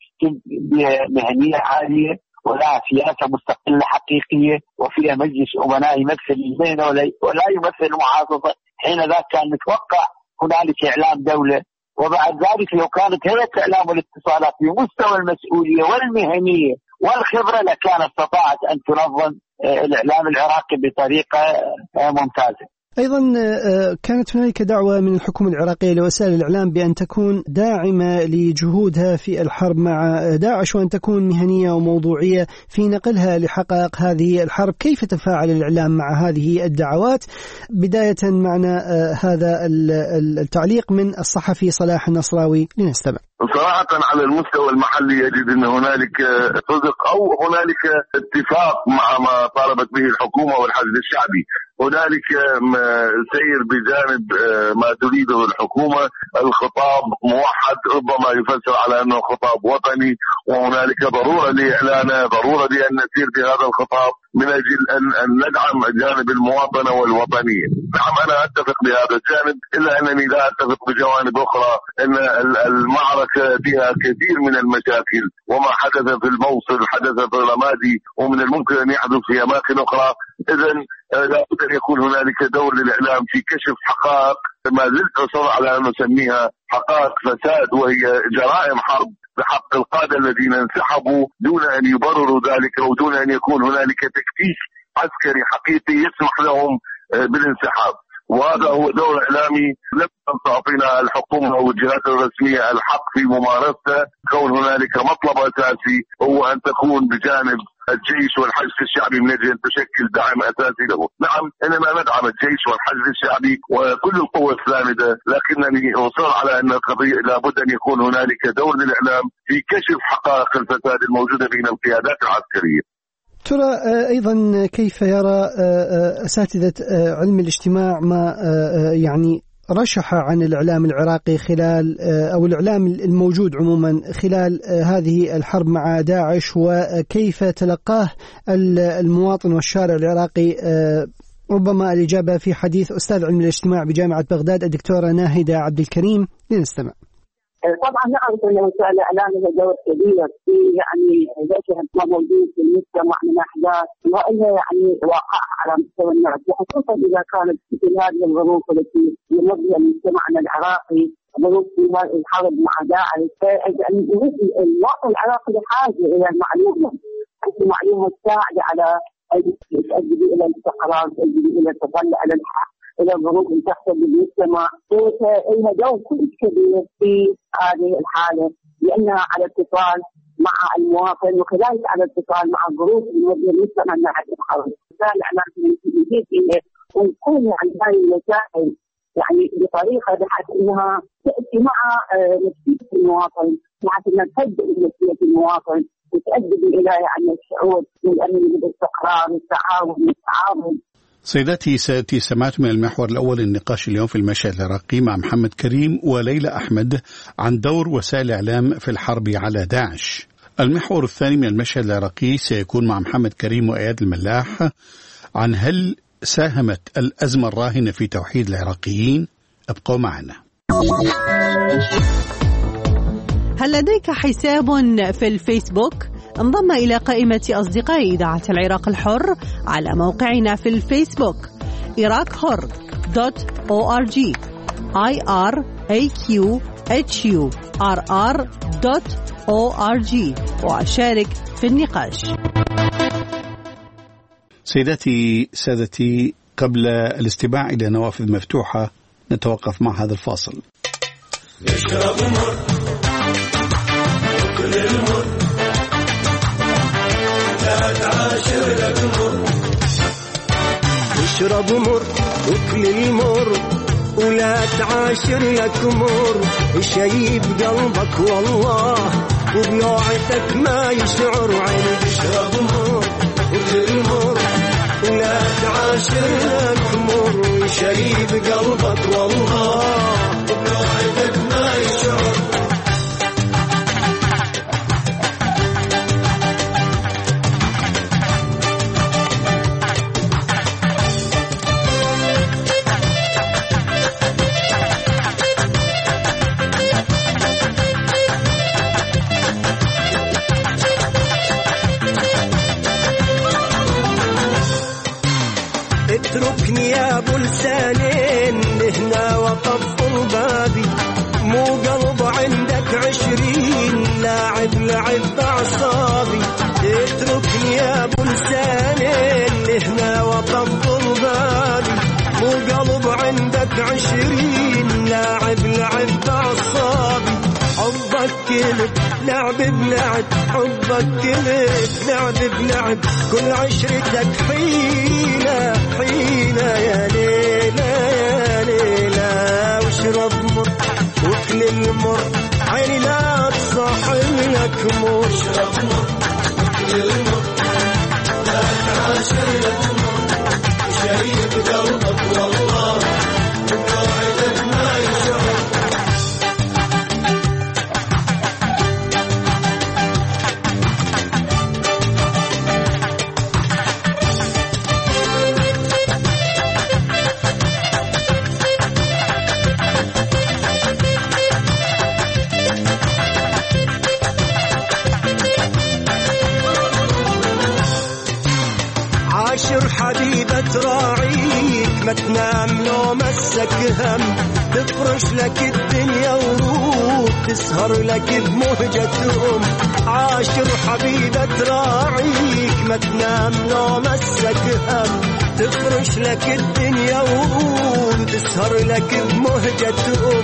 Speaker 4: مهنيه عاليه ولا سياسه مستقله حقيقيه وفيها مجلس امناء يمثل المهنه ولا يمثل المحافظه. حين ذاك كان متوقع هنالك إعلام دولة، وبعد ذلك لو كانت هيئة الإعلام والاتصالات بمستوى المسؤولية والمهنية والخبرة لكان استطاعت أن تنظم الإعلام العراقي بطريقة ممتازة.
Speaker 22: أيضا كانت هناك دعوة من الحكومة العراقية لوسائل الإعلام بأن تكون داعمة لجهودها في الحرب مع داعش وأن تكون مهنية وموضوعية في نقلها لحقائق هذه الحرب. كيف تفاعل الإعلام مع هذه الدعوات؟ بداية معنا هذا التعليق من الصحفي صلاح النصراوي، لنستمع.
Speaker 5: صراحة على المستوى المحلي يجد أن هنالك صدق أو هنالك اتفاق مع ما طالبت به الحكومة والحشد الشعبي. هنالك سير بجانب ما تريده الحكومة، الخطاب موحد ربما يفسر على أنه خطاب وطني، وهنالك ضرورة لإعلانه، ضرورة لأن نسير بهذا الخطاب من أجل أن ندعم جانب المواطنة والوطنية. نعم أنا أتفق بهذا الجانب، إلا أنني لا أتفق بجوانب أخرى. أن المعركة فيها كثير من المشاكل، وما حدث في الموصل حدث في الرمادي ومن الممكن أن يحدث في أماكن أخرى. إذن لابد أن يكون هنالك دور للإعلام في كشف حقائق ما زلت أصر على أن نسميها حقائق فساد، وهي جرائم حرب بحق القادة الذين انسحبوا دون أن يبرروا ذلك أو دون أن يكون هنالك تكتيك عسكري حقيقي يسمح لهم بالانسحاب. وهذا هو دور إعلامي لم تعطينا الحكومة أو الجهات الرسمية الحق في ممارسته. كون هنالك مطلب أساسي هو أن تكون بجانب الجيش والحشد الشعبي من أجل تشكل دعم أساسي له. نعم، إنما ندعم الجيش والحشد الشعبي وكل القوى الساندة، لكنني أصر على أن القضية لابد أن يكون هنالك دور للإعلام في كشف حقائق الفساد الموجودة بين القيادات العسكرية.
Speaker 22: ترى أيضا كيف يرى أساتذة علم الاجتماع ما يعني رشح عن الإعلام العراقي خلال أو الإعلام الموجود عموما خلال هذه الحرب مع داعش، وكيف تلقاه المواطن والشارع العراقي؟ ربما الإجابة في حديث أستاذ علم الاجتماع بجامعة بغداد الدكتورة ناهدة عبد الكريم. لنستمع.
Speaker 6: طبعا نعرف ان وسائل الاعلام لها دور كبير في يعني ذكر ما موجود في المجتمع من احداث وإلها يعني واقع على مستوى الناس، وخصوصا اذا كانت في هذه الظروف التي يمر بها مجتمعنا العراقي، ظروف في الحرب مع داعش. يعني الواقع العراقي بحاجه الى المعلومه، المعلومه تساعد على تؤدي الى الاستقرار، تؤدي الى التطلع على الحق، إلى الظروف اللي تحصل بالمجتمع. لها دور كلش كبير في هذه الحالة، لأنها على اتصال مع المواطن وكذلك على اتصال مع الظروف اللي المجتمع نحن الحرب. بالتالي احنا نجيب فيه ونكون يعني هاي الوسائل يعني بطريقة بحيث أنها تأتي مع نفسية المواطن، بحيث أنها تهدئ نفسية المواطن وتؤدي إلى يعني الشعور بالأمن والاستقرار والتعاون والتعاون.
Speaker 1: سيداتي سادتي، سمعت من المحور الأول النقاش اليوم في المشهد العراقي مع محمد كريم وليلى أحمد عن دور وسائل الإعلام في الحرب على داعش. المحور الثاني من المشهد العراقي سيكون مع محمد كريم وإياد الملاح عن هل ساهمت الأزمة الراهنة في توحيد العراقيين؟ ابقوا معنا.
Speaker 2: هل لديك حساب في الفيسبوك؟ انضم إلى قائمة أصدقاء إذاعة العراق الحر على موقعنا في الفيسبوك iraqhur.org iraqhurr.org وشارك في النقاش.
Speaker 1: سيداتي سادتي، قبل الاستماع إلى نوافذ مفتوحة نتوقف مع هذا الفاصل.
Speaker 8: يشرب مر كل المر لا تعاشر لك مر، اشرب مر وكل المر ولا تعاشر لك مر، يشيب قلبك والله وبلوعتك ما يشعر عينك. اشرب مر وكل المر ولا تعاشر لك مر، يشيب قلبك والله وبلوعتك ما يشعر. اتركني يا ابو لسانين هنا وطفل بابي، مو قلب عندك 20 لاعب لعب باعصابي. اتركني يا ابو لسانين هنا وطفل بابي، مو قلب عندك 20 لاعب لعب باعصابي. حبك كلب لعب بلعب، حبك كلب لعب بلعب، كل عشرتك حيلة حيلة يا ليلة يا ليلة. واشرب مر وكل المر عيني لا تصاحب لك مر. اشرب مر وكل المر لا تعاشر لك مر، شريك قلبك والله وقاعدك ما يشعر. هم، تفرش لك الدنيا ورود، تسهر لك بمهجة عاشر حبيبة تراعيك، ما تنام لو مسك هم، تفرش لك الدنيا ورود، تسهر لك بمهجة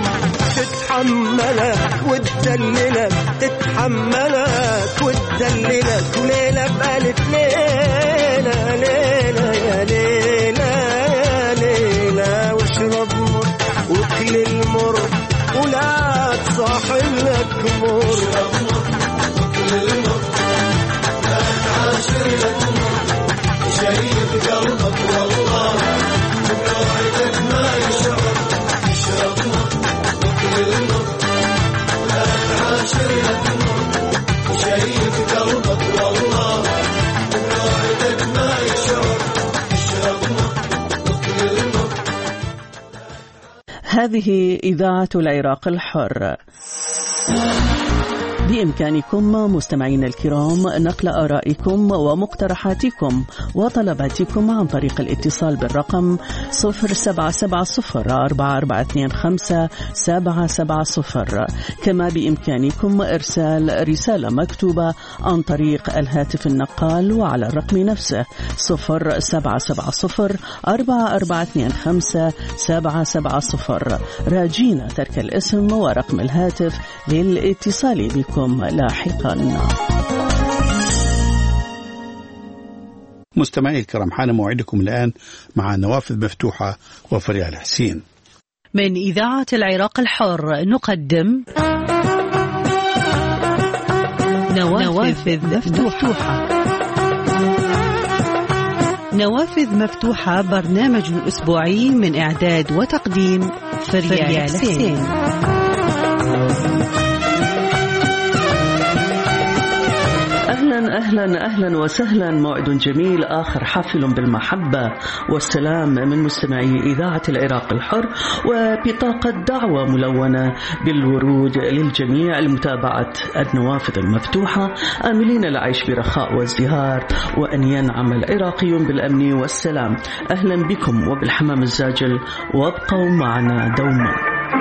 Speaker 8: تتحملك وتدللك، تتحملك وتدللك، وليلة بقالت ليلة ليلة يا ليلة يا ليلة، واشرب مر وكل المر ولا تصاحب لك مر، اشرب مر وكل المر لا تعاشر لك مر، شريف قلبك والله وبوعدك ما يشعر، اشرب مر وكل المر لا تعاشر لك مر، شريف قلبك والله وبوعدك ما يشعر، اشرب مر وكل المر.
Speaker 11: هذه إذاعة العراق الحر. بإمكانكم مستمعين الكرام نقل آرائكم ومقترحاتكم وطلباتكم عن طريق الاتصال بالرقم 0770-4425-770. كما بإمكانكم إرسال رسالة مكتوبة عن طريق الهاتف النقال وعلى الرقم نفسه 0770-4425-770. راجين ترك الاسم ورقم الهاتف للاتصال بكم لاحقا.
Speaker 1: مستمعي الكرام، حان موعدكم الآن مع نوافذ مفتوحة وفريال حسين.
Speaker 2: من إذاعة العراق الحر نقدم نوافذ مفتوحة. نوافذ مفتوحة برنامج أسبوعي من إعداد وتقديم فريال حسين.
Speaker 11: أهلا وسهلا. موعد جميل آخر حافل بالمحبة والسلام من مستمعي إذاعة العراق الحر، وبطاقة دعوة ملونة بالورود للجميع لمتابعة النوافذ المفتوحة، آملين العيش برخاء وازدهار وأن ينعم العراقيون بالأمن والسلام. أهلا بكم وبالحمام الزاجل، وابقوا معنا دوما.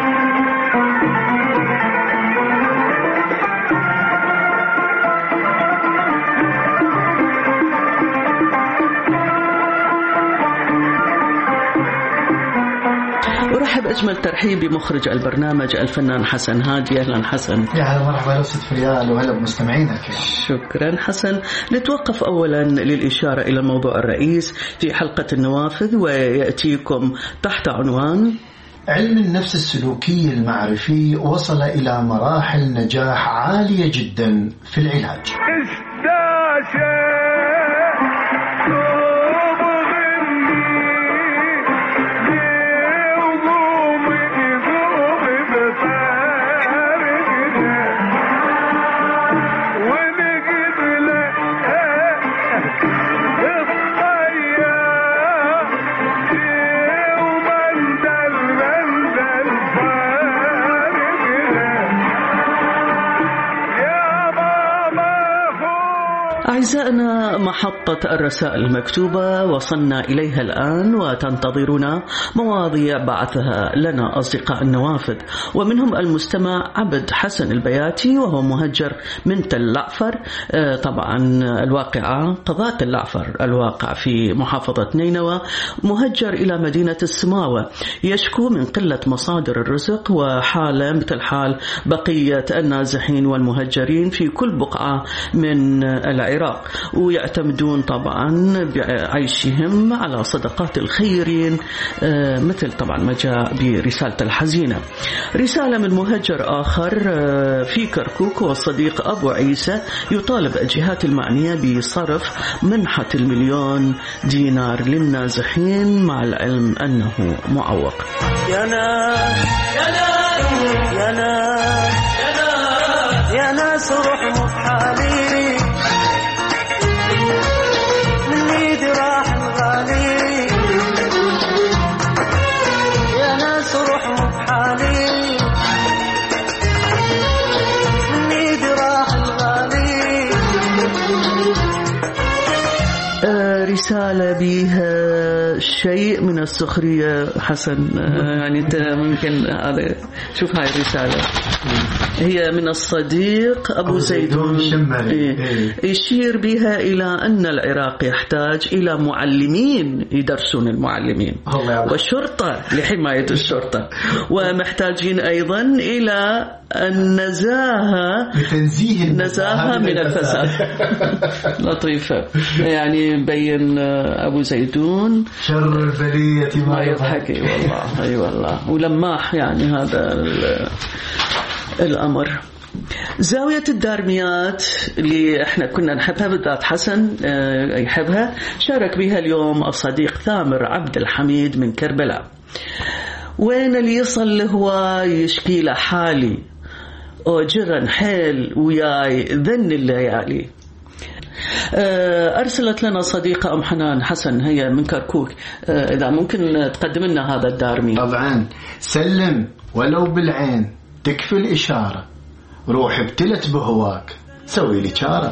Speaker 11: أرحب أجمل ترحيب بمخرج البرنامج الفنان حسن هادي. أهلا حسن.
Speaker 7: يا هلا مرحبا أستاذ فريال، وهلا بمستمعينك.
Speaker 11: شكرا حسن. نتوقف أولا للإشارة إلى الموضوع الرئيس في حلقة النوافذ، ويأتيكم تحت عنوان
Speaker 7: علم النفس السلوكي المعرفي وصل إلى مراحل نجاح عالية جدا في العلاج.
Speaker 11: أعزائنا، محطة الرسائل المكتوبة وصلنا إليها الآن، وتنتظرنا مواضيع بعثها لنا أصدقاء النوافذ، ومنهم المستمع عبد حسن البياتي، وهو مهجر من تل العفر. طبعا الواقعة قضاة العفر الواقع في محافظة نينوى، مهجر إلى مدينة السماوة، يشكو من قلة مصادر الرزق وحالة مثل حال بقية النازحين والمهجرين في كل بقعة من العراق، ويعتمدون طبعا بعيشهم على صدقات الخيرين، مثل طبعا ما جاء برسالة الحزينة. رسالة من مهجر آخر في كركوك، والصديق أبو عيسى يطالب الجهات المعنية بصرف منحة $1,000,000 للنازحين، مع العلم أنه معوق.
Speaker 8: يا ناس يا ناس يا ناس يا ناس روح مفحالي
Speaker 11: رسالة بها شيء من السخرية حسن. يعني أنت ممكن هذا شوف هاي الرسالة هي من الصديق أبو زيدون يشير بها إلى أن العراق يحتاج إلى معلمين يدرسون المعلمين وشرطة لحماية الشرطة، ومحتاجين أيضا إلى النزاهة من الفساد. لطيفة يعني بين أبو زيدون
Speaker 7: شر البرية ما
Speaker 11: يضحك. والله أي والله ولماح يعني هذا الأمر. زاوية الدارميات اللي احنا كنا نحبها بالذات حسن يحبها، شارك بها اليوم الصديق ثامر عبد الحميد من كربلاء. وين اللي يصل هو يشكي له حالي وجرن حيل وياي ذن الليالي. أرسلت لنا صديقة أم حنان حسن هي من كركوك، إذا ممكن تقدم لنا هذا الدارمي.
Speaker 7: طبعا سلم ولو بالعين تكفي الإشارة، روح ابتلت بهواك سوي لي شارة.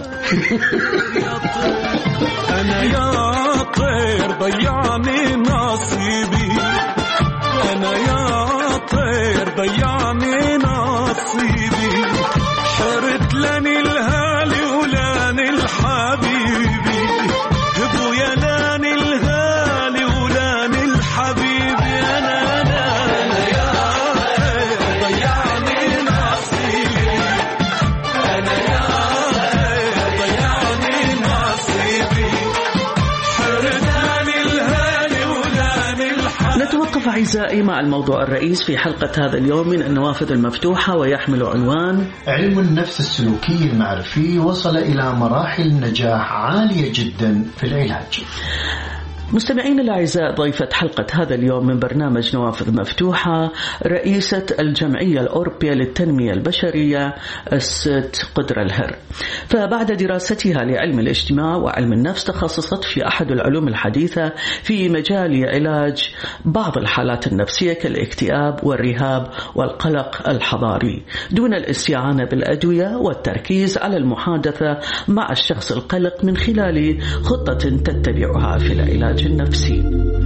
Speaker 8: أنا يا طير ضيعني نصيبي، أنا يا طير ضيعني نصيبي، حرت لني الهالي ولاني الحبيبي، ابويا لاني الهالي ولاني الحبيبي. أنا يا طير ضيعني نصيبي، أنا يا طير ضيعني نصيبي، حرت لني الهالي ولاني الحبيبي.
Speaker 11: نتوقف أعزائي مع الموضوع الرئيس في حلقة هذا اليوم من النوافذ المفتوحة، ويحمل عنوان
Speaker 7: علم النفس السلوكي المعرفي وصل إلى مراحل نجاح عالية جدا في العلاج.
Speaker 11: مستمعين الأعزاء، ضيفة حلقة هذا اليوم من برنامج نوافذ مفتوحة رئيسة الجمعية الأوروبية للتنمية البشرية الست قدرة الهر. فبعد دراستها لعلم الاجتماع وعلم النفس تخصصت في أحد العلوم الحديثة في مجال علاج بعض الحالات النفسية كالاكتئاب والرهاب والقلق الحضاري، دون الاستعانة بالأدوية والتركيز على المحادثة مع الشخص القلق من خلال خطة تتبعها في العلاج النفسي.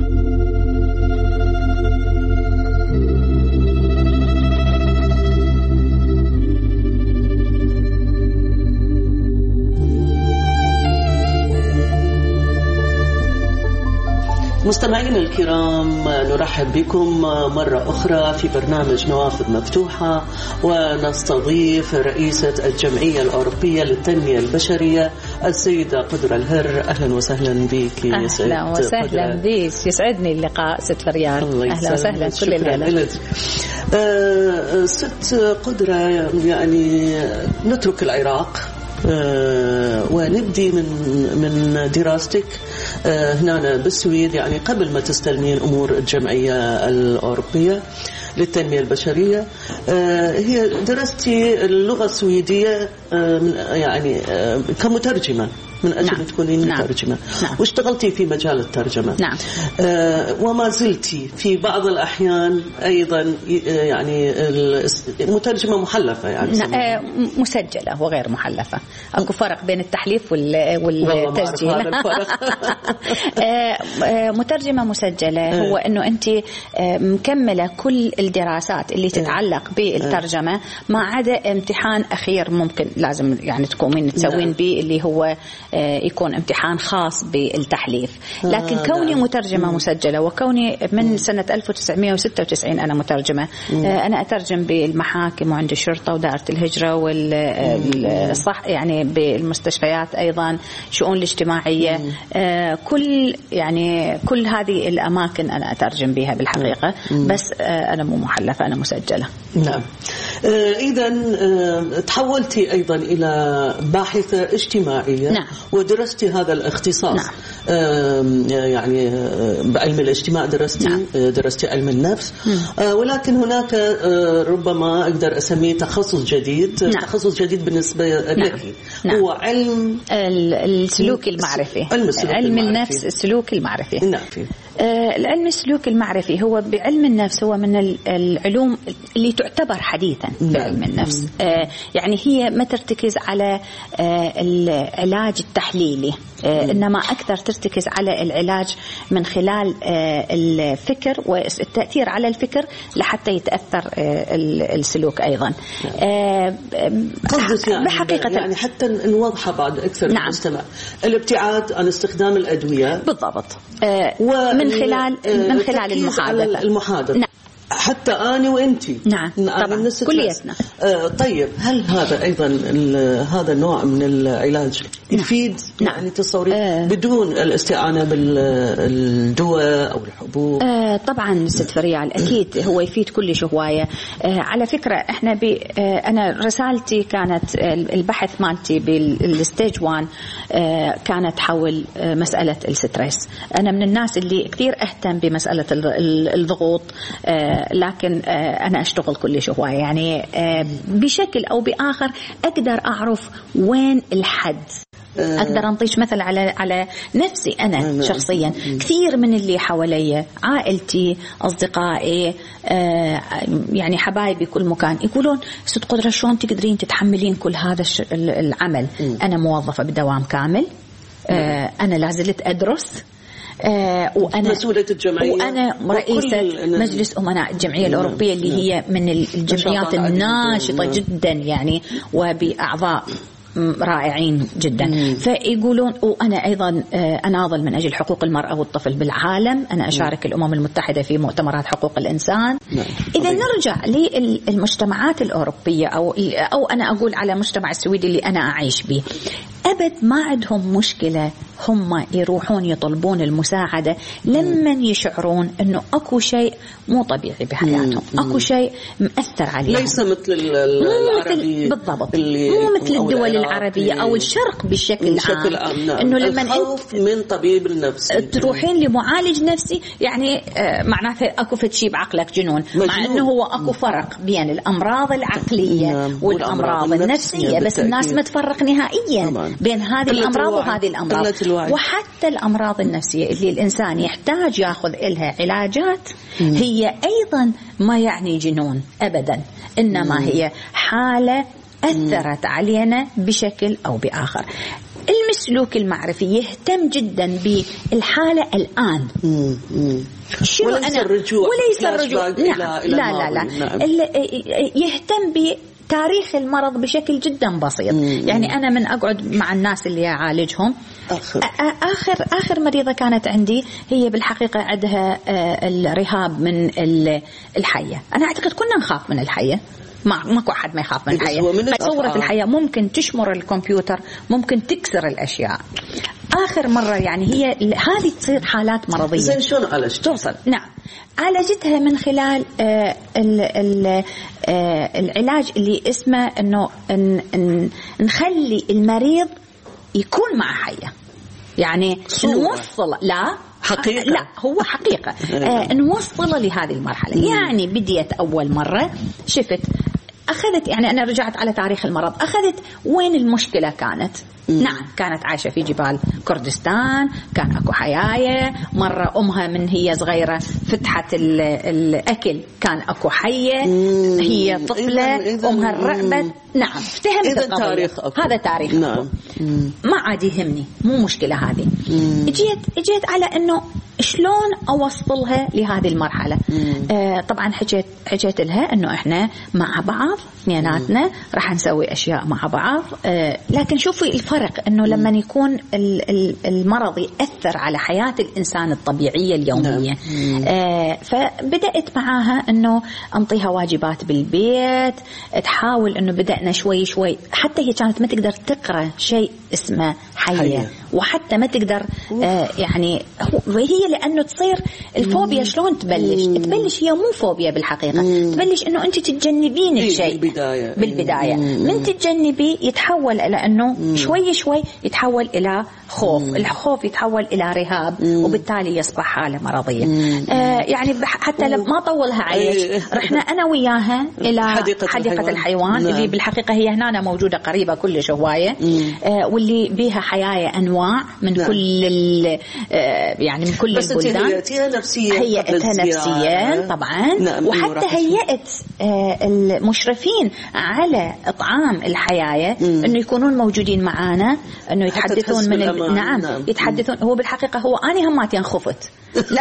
Speaker 11: مستمعين الكرام، نرحب بكم مرة أخرى في برنامج نوافذ مفتوحة، ونستضيف رئيسة الجمعية الأوروبية للتنمية البشرية السيدة قدرة الهر. أهلا وسهلا بك.
Speaker 9: أهلا وسهلا بك، يسعدني اللقاء ست فريال. أهلا وسهلا كل الليلة.
Speaker 11: ست قدرة، يعني نترك العراق ونبدي من دراستك هنا بالسويد، يعني قبل ما تستلمين أمور الجمعية الأوروبية للتنمية البشرية. هي درستي اللغة السويدية يعني كمترجمة من أجل تكونين مترجمة. واشتغلتي في مجال الترجمة. وما زلتي في بعض الأحيان أيضا يعني مترجمة محلفة، يعني
Speaker 9: مسجلة وغير محلفة. أكو فرق بين التحليف والتسجيل. مترجمة مسجلة هو أنه أنت مكملة كل الدراسات اللي تتعلق بالترجمة، ما عدا امتحان أخير ممكن لازم يعني تقومين تسوين به، اللي هو يكون امتحان خاص بالتحليف. لكن كوني مترجمة مسجلة، وكوني من سنة 1996 أنا مترجمة، أنا أترجم بالمحاكم وعند الشرطة ودائرة الهجرة والصح، يعني بالمستشفيات أيضا، شؤون الاجتماعية، كل هذه الأماكن أنا أترجم بها بالحقيقة. بس أنا مو محلفة، أنا مسجلة.
Speaker 11: نعم. إذن تحولتي أيضا إلى باحثة اجتماعية.
Speaker 9: نعم.
Speaker 11: ودرستي هذا الاختصاص. نعم. يعني بعلم الاجتماع درستي علم النفس. ولكن هناك ربما أقدر أسميه تخصص جديد. نعم. تخصص جديد بالنسبة لك.
Speaker 9: نعم.
Speaker 11: هو علم
Speaker 9: السلوك المعرفي، علم النفس السلوك المعرفي.
Speaker 11: نعم.
Speaker 9: العلم السلوكي المعرفي هو بعلم النفس، هو من العلوم اللي تعتبر حديثا بعلم النفس. يعني هي ما ترتكز على العلاج التحليلي، إنما أكثر ترتكز على العلاج من خلال الفكر والتأثير على الفكر لحتى يتأثر السلوك أيضا.
Speaker 10: قصدك يعني
Speaker 9: بحقيقة
Speaker 10: يعني حتى نوضحها بعد أكثر للمستمع. الابتعاد عن استخدام الأدوية
Speaker 9: بالضبط، من خلال المحادثة. نعم.
Speaker 10: حتى أنا وأنتي.
Speaker 9: نعم طبعا كليتنا.
Speaker 10: طيب هل هذا أيضا هذا النوع من العلاج يفيد؟
Speaker 9: نعم.
Speaker 10: يعني تصوري بدون الاستعانة بالدواء أو الحبوب؟
Speaker 9: طبعا ست فريال أكيد هو يفيد كل هواية. على فكرة إحنا أنا رسالتي كانت البحث مالتي بالستيج 1 كانت حول مسألة الستريس. أنا من الناس اللي كثير أهتم بمسألة الضغوط، لكن أنا أشتغل كل هواية، يعني بشكل أو بآخر أقدر أعرف وين الحد. أقدر أنطيش مثل على نفسي أنا شخصيا. كثير من اللي حوالي، عائلتي، أصدقائي، يعني حبايبي كل مكان، يقولون ست قدرة شلون تقدرين تتحملين كل هذا العمل؟ أنا موظفة بدوام كامل، أنا لازلت أدرس، وأنا
Speaker 10: مسؤولة الجمعية،
Speaker 9: وأنا رئيسة مجلس أمناء الجمعية الأوروبية اللي هي من الجمعيات الناشطة جدا يعني، وبأعضاء رائعين جدا. فيقولون وأنا أيضا أناضل من أجل حقوق المرأة والطفل بالعالم، أنا أشارك الأمم المتحدة في مؤتمرات حقوق الإنسان. إذا نرجع للمجتمعات الأوروبية أو أنا أقول على مجتمع السويدي اللي أنا أعيش به، أبد ما عندهم مشكلة هم يروحون يطلبون المساعدة لما يشعرون أنه أكو شيء مو طبيعي بحياتهم، أكو شيء مؤثر عليهم.
Speaker 10: ليس مثل العربي
Speaker 9: بالضبط، مو مثل الدول العربية أو الشرق بشكل عام. إنه لما
Speaker 10: الخوف من طبيب النفس
Speaker 9: تروحين لمعالج نفسي يعني معناته أكو شيء بعقلك جنون، مع إنه هو أكو فرق بين الأمراض العقلية والأمراض النفسية، بس الناس ما تفرق نهائيا بين هذه الأمراض وهذه الأمراض. وحتى الأمراض النفسية اللي الإنسان يحتاج يأخذ إلها علاجات هي أيضا ما يعني جنون أبدا، إنما هي حالة أثرت علينا بشكل أو بآخر. المسلوك المعرفي يهتم جدا بالحالة الآن، شنو
Speaker 10: وليس
Speaker 9: أنا
Speaker 10: الرجوع
Speaker 9: نعم. لا يهتم بتاريخ المرض بشكل جدا بسيط. يعني أنا من أقعد مع الناس اللي أعالجهم، آخر مريضة كانت عندي هي بالحقيقة عندها الرهاب من الحية. أنا أعتقد كنا نخاف من الحية، ماكو أحد ما يخاف من الحياة. صورة الحياة ممكن تشمر الكمبيوتر، ممكن تكسر الأشياء. آخر مرة يعني هي هذه تصير حالات مرضية.
Speaker 10: زين شلون عالجت؟
Speaker 9: توصل نعم عالجتها من خلال العلاج اللي اسمه إنه نخلي المريض يكون مع حية، يعني نوصل لا
Speaker 10: حقيقة.
Speaker 9: لا هو حقيقة نوصله لهذه المرحلة. يعني بديت أول مرة شفت أخذت، يعني أنا رجعت على تاريخ المرض، أخذت وين المشكلة كانت. نعم كانت عايشة في جبال كردستان، كان أكو حياية، مرة أمها من هي صغيرة فتحت الأكل كان أكو حية، هي طفلة أمها الرعبة. نعم افتهمت القضية، هذا تاريخ.
Speaker 10: نعم.
Speaker 9: ما عاد يهمني، مو مشكلة هذه. اجيت على انه شلون اوصلها لهذه المرحلة. طبعا حكيت لها انه احنا مع بعض اثنيناتنا راح نسوي اشياء مع بعض، لكن شوفي الفرق انه لما يكون المرض يأثر على حياة الانسان الطبيعية اليومية. فبدأت معاها انه انطيها واجبات بالبيت، تحاول انه بدأنا شوي شوي، حتى هي كانت ما تقدر تقرأ شيء اسمه حية، وحتى ما تقدر يعني هي لأنه تصير الفوبيا. شلون تبلش هي مو فوبيا بالحقيقة، تبلش إنه أنت تتجنبين الشيء بالبداية. من تتجنبي يتحول إلى إنه شوي شوي يتحول إلى خوف، الخوف يتحول إلى رهاب، وبالتالي يصبح حالة مرضية. يعني حتى ما طولها عيش، رحنا أنا وياها إلى حديقة الحيوان اللي بالحقيقة هي هنا موجودة قريبة كل هواية، واللي بيها حياة أنواع من كل يعني من كل البلدان.
Speaker 10: هيئتها نفسيا،
Speaker 9: هيئتها نفسيا طبعا.
Speaker 10: نعم.
Speaker 9: وحتى هيئت المشرفين على إطعام الحياة إنه يكونون موجودين معانا، إنه يتحدثون من نعم يتحدثون. هو بالحقيقة هو أنا هماتين خفت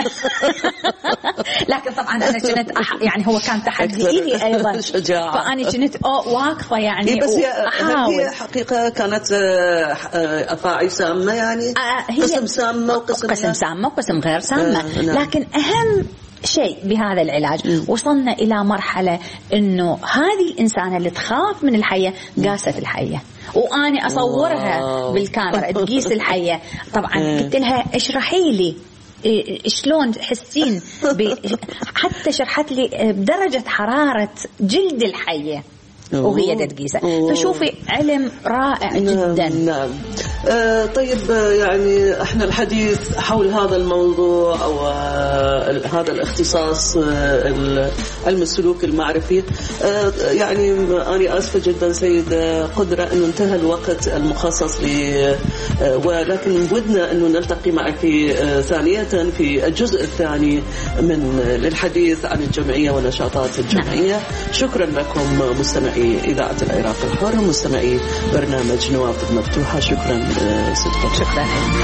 Speaker 9: لكن طبعا أنا كنت يعني هو كان تحدي لي أيضا، فأنا كنت واقفة يعني
Speaker 10: بس
Speaker 9: أحاول.
Speaker 10: هي حقيقة كانت أفاعي سامة يعني، قسم سامة
Speaker 9: وقسم سامة وقسم غير سامة. لكن أهم شيء بهذا العلاج وصلنا إلى مرحلة إنه هذه الإنسانة اللي تخاف من الحية قاست الحية، وأنا أصورها بالكاميرا تقيس الحية. طبعا قلت لها اشرحي لي شلون تحسين حتى شرحت لي بدرجة حرارة جلد الحية وهي تقيسه. فشوفي علم رائع جدا.
Speaker 10: نعم. طيب يعني احنا الحديث حول هذا الموضوع او هذا الاختصاص علم السلوك المعرفي، يعني انا اسفه جدا سيد قدرة انه انتهى الوقت المخصص لي، ولكن ودنا انه نلتقي معك ثانية في الجزء الثاني من للحديث عن الجمعية ونشاطات الجمعية. شكرا لكم مستمعي إذاعة العراق الحر، مستمعي برنامج نوافذ مفتوحة. شكرا صدقا.
Speaker 9: شكرا.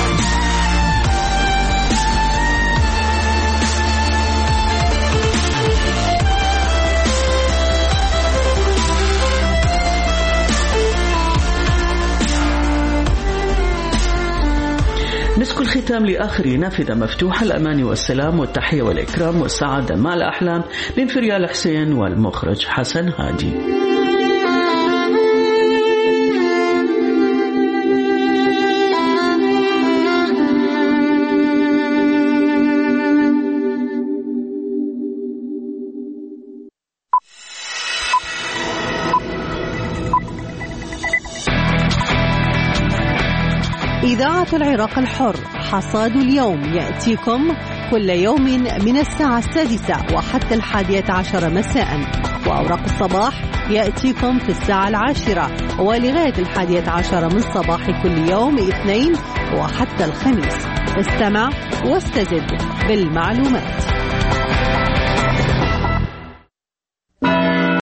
Speaker 11: مسك الختام لآخر نافذة مفتوحة. الأمان والسلام والتحية والإكرام والسعادة مع الأحلام من فريال حسين والمخرج حسن هادي.
Speaker 2: إذاعة العراق الحر، حصاد اليوم يأتيكم كل يوم من الساعة 6 وحتى 11 مساء، وأوراق الصباح يأتيكم في الساعة 10 ولغاية 11 من صباح كل يوم اثنين وحتى الخميس. استمع واستزد بالمعلومات.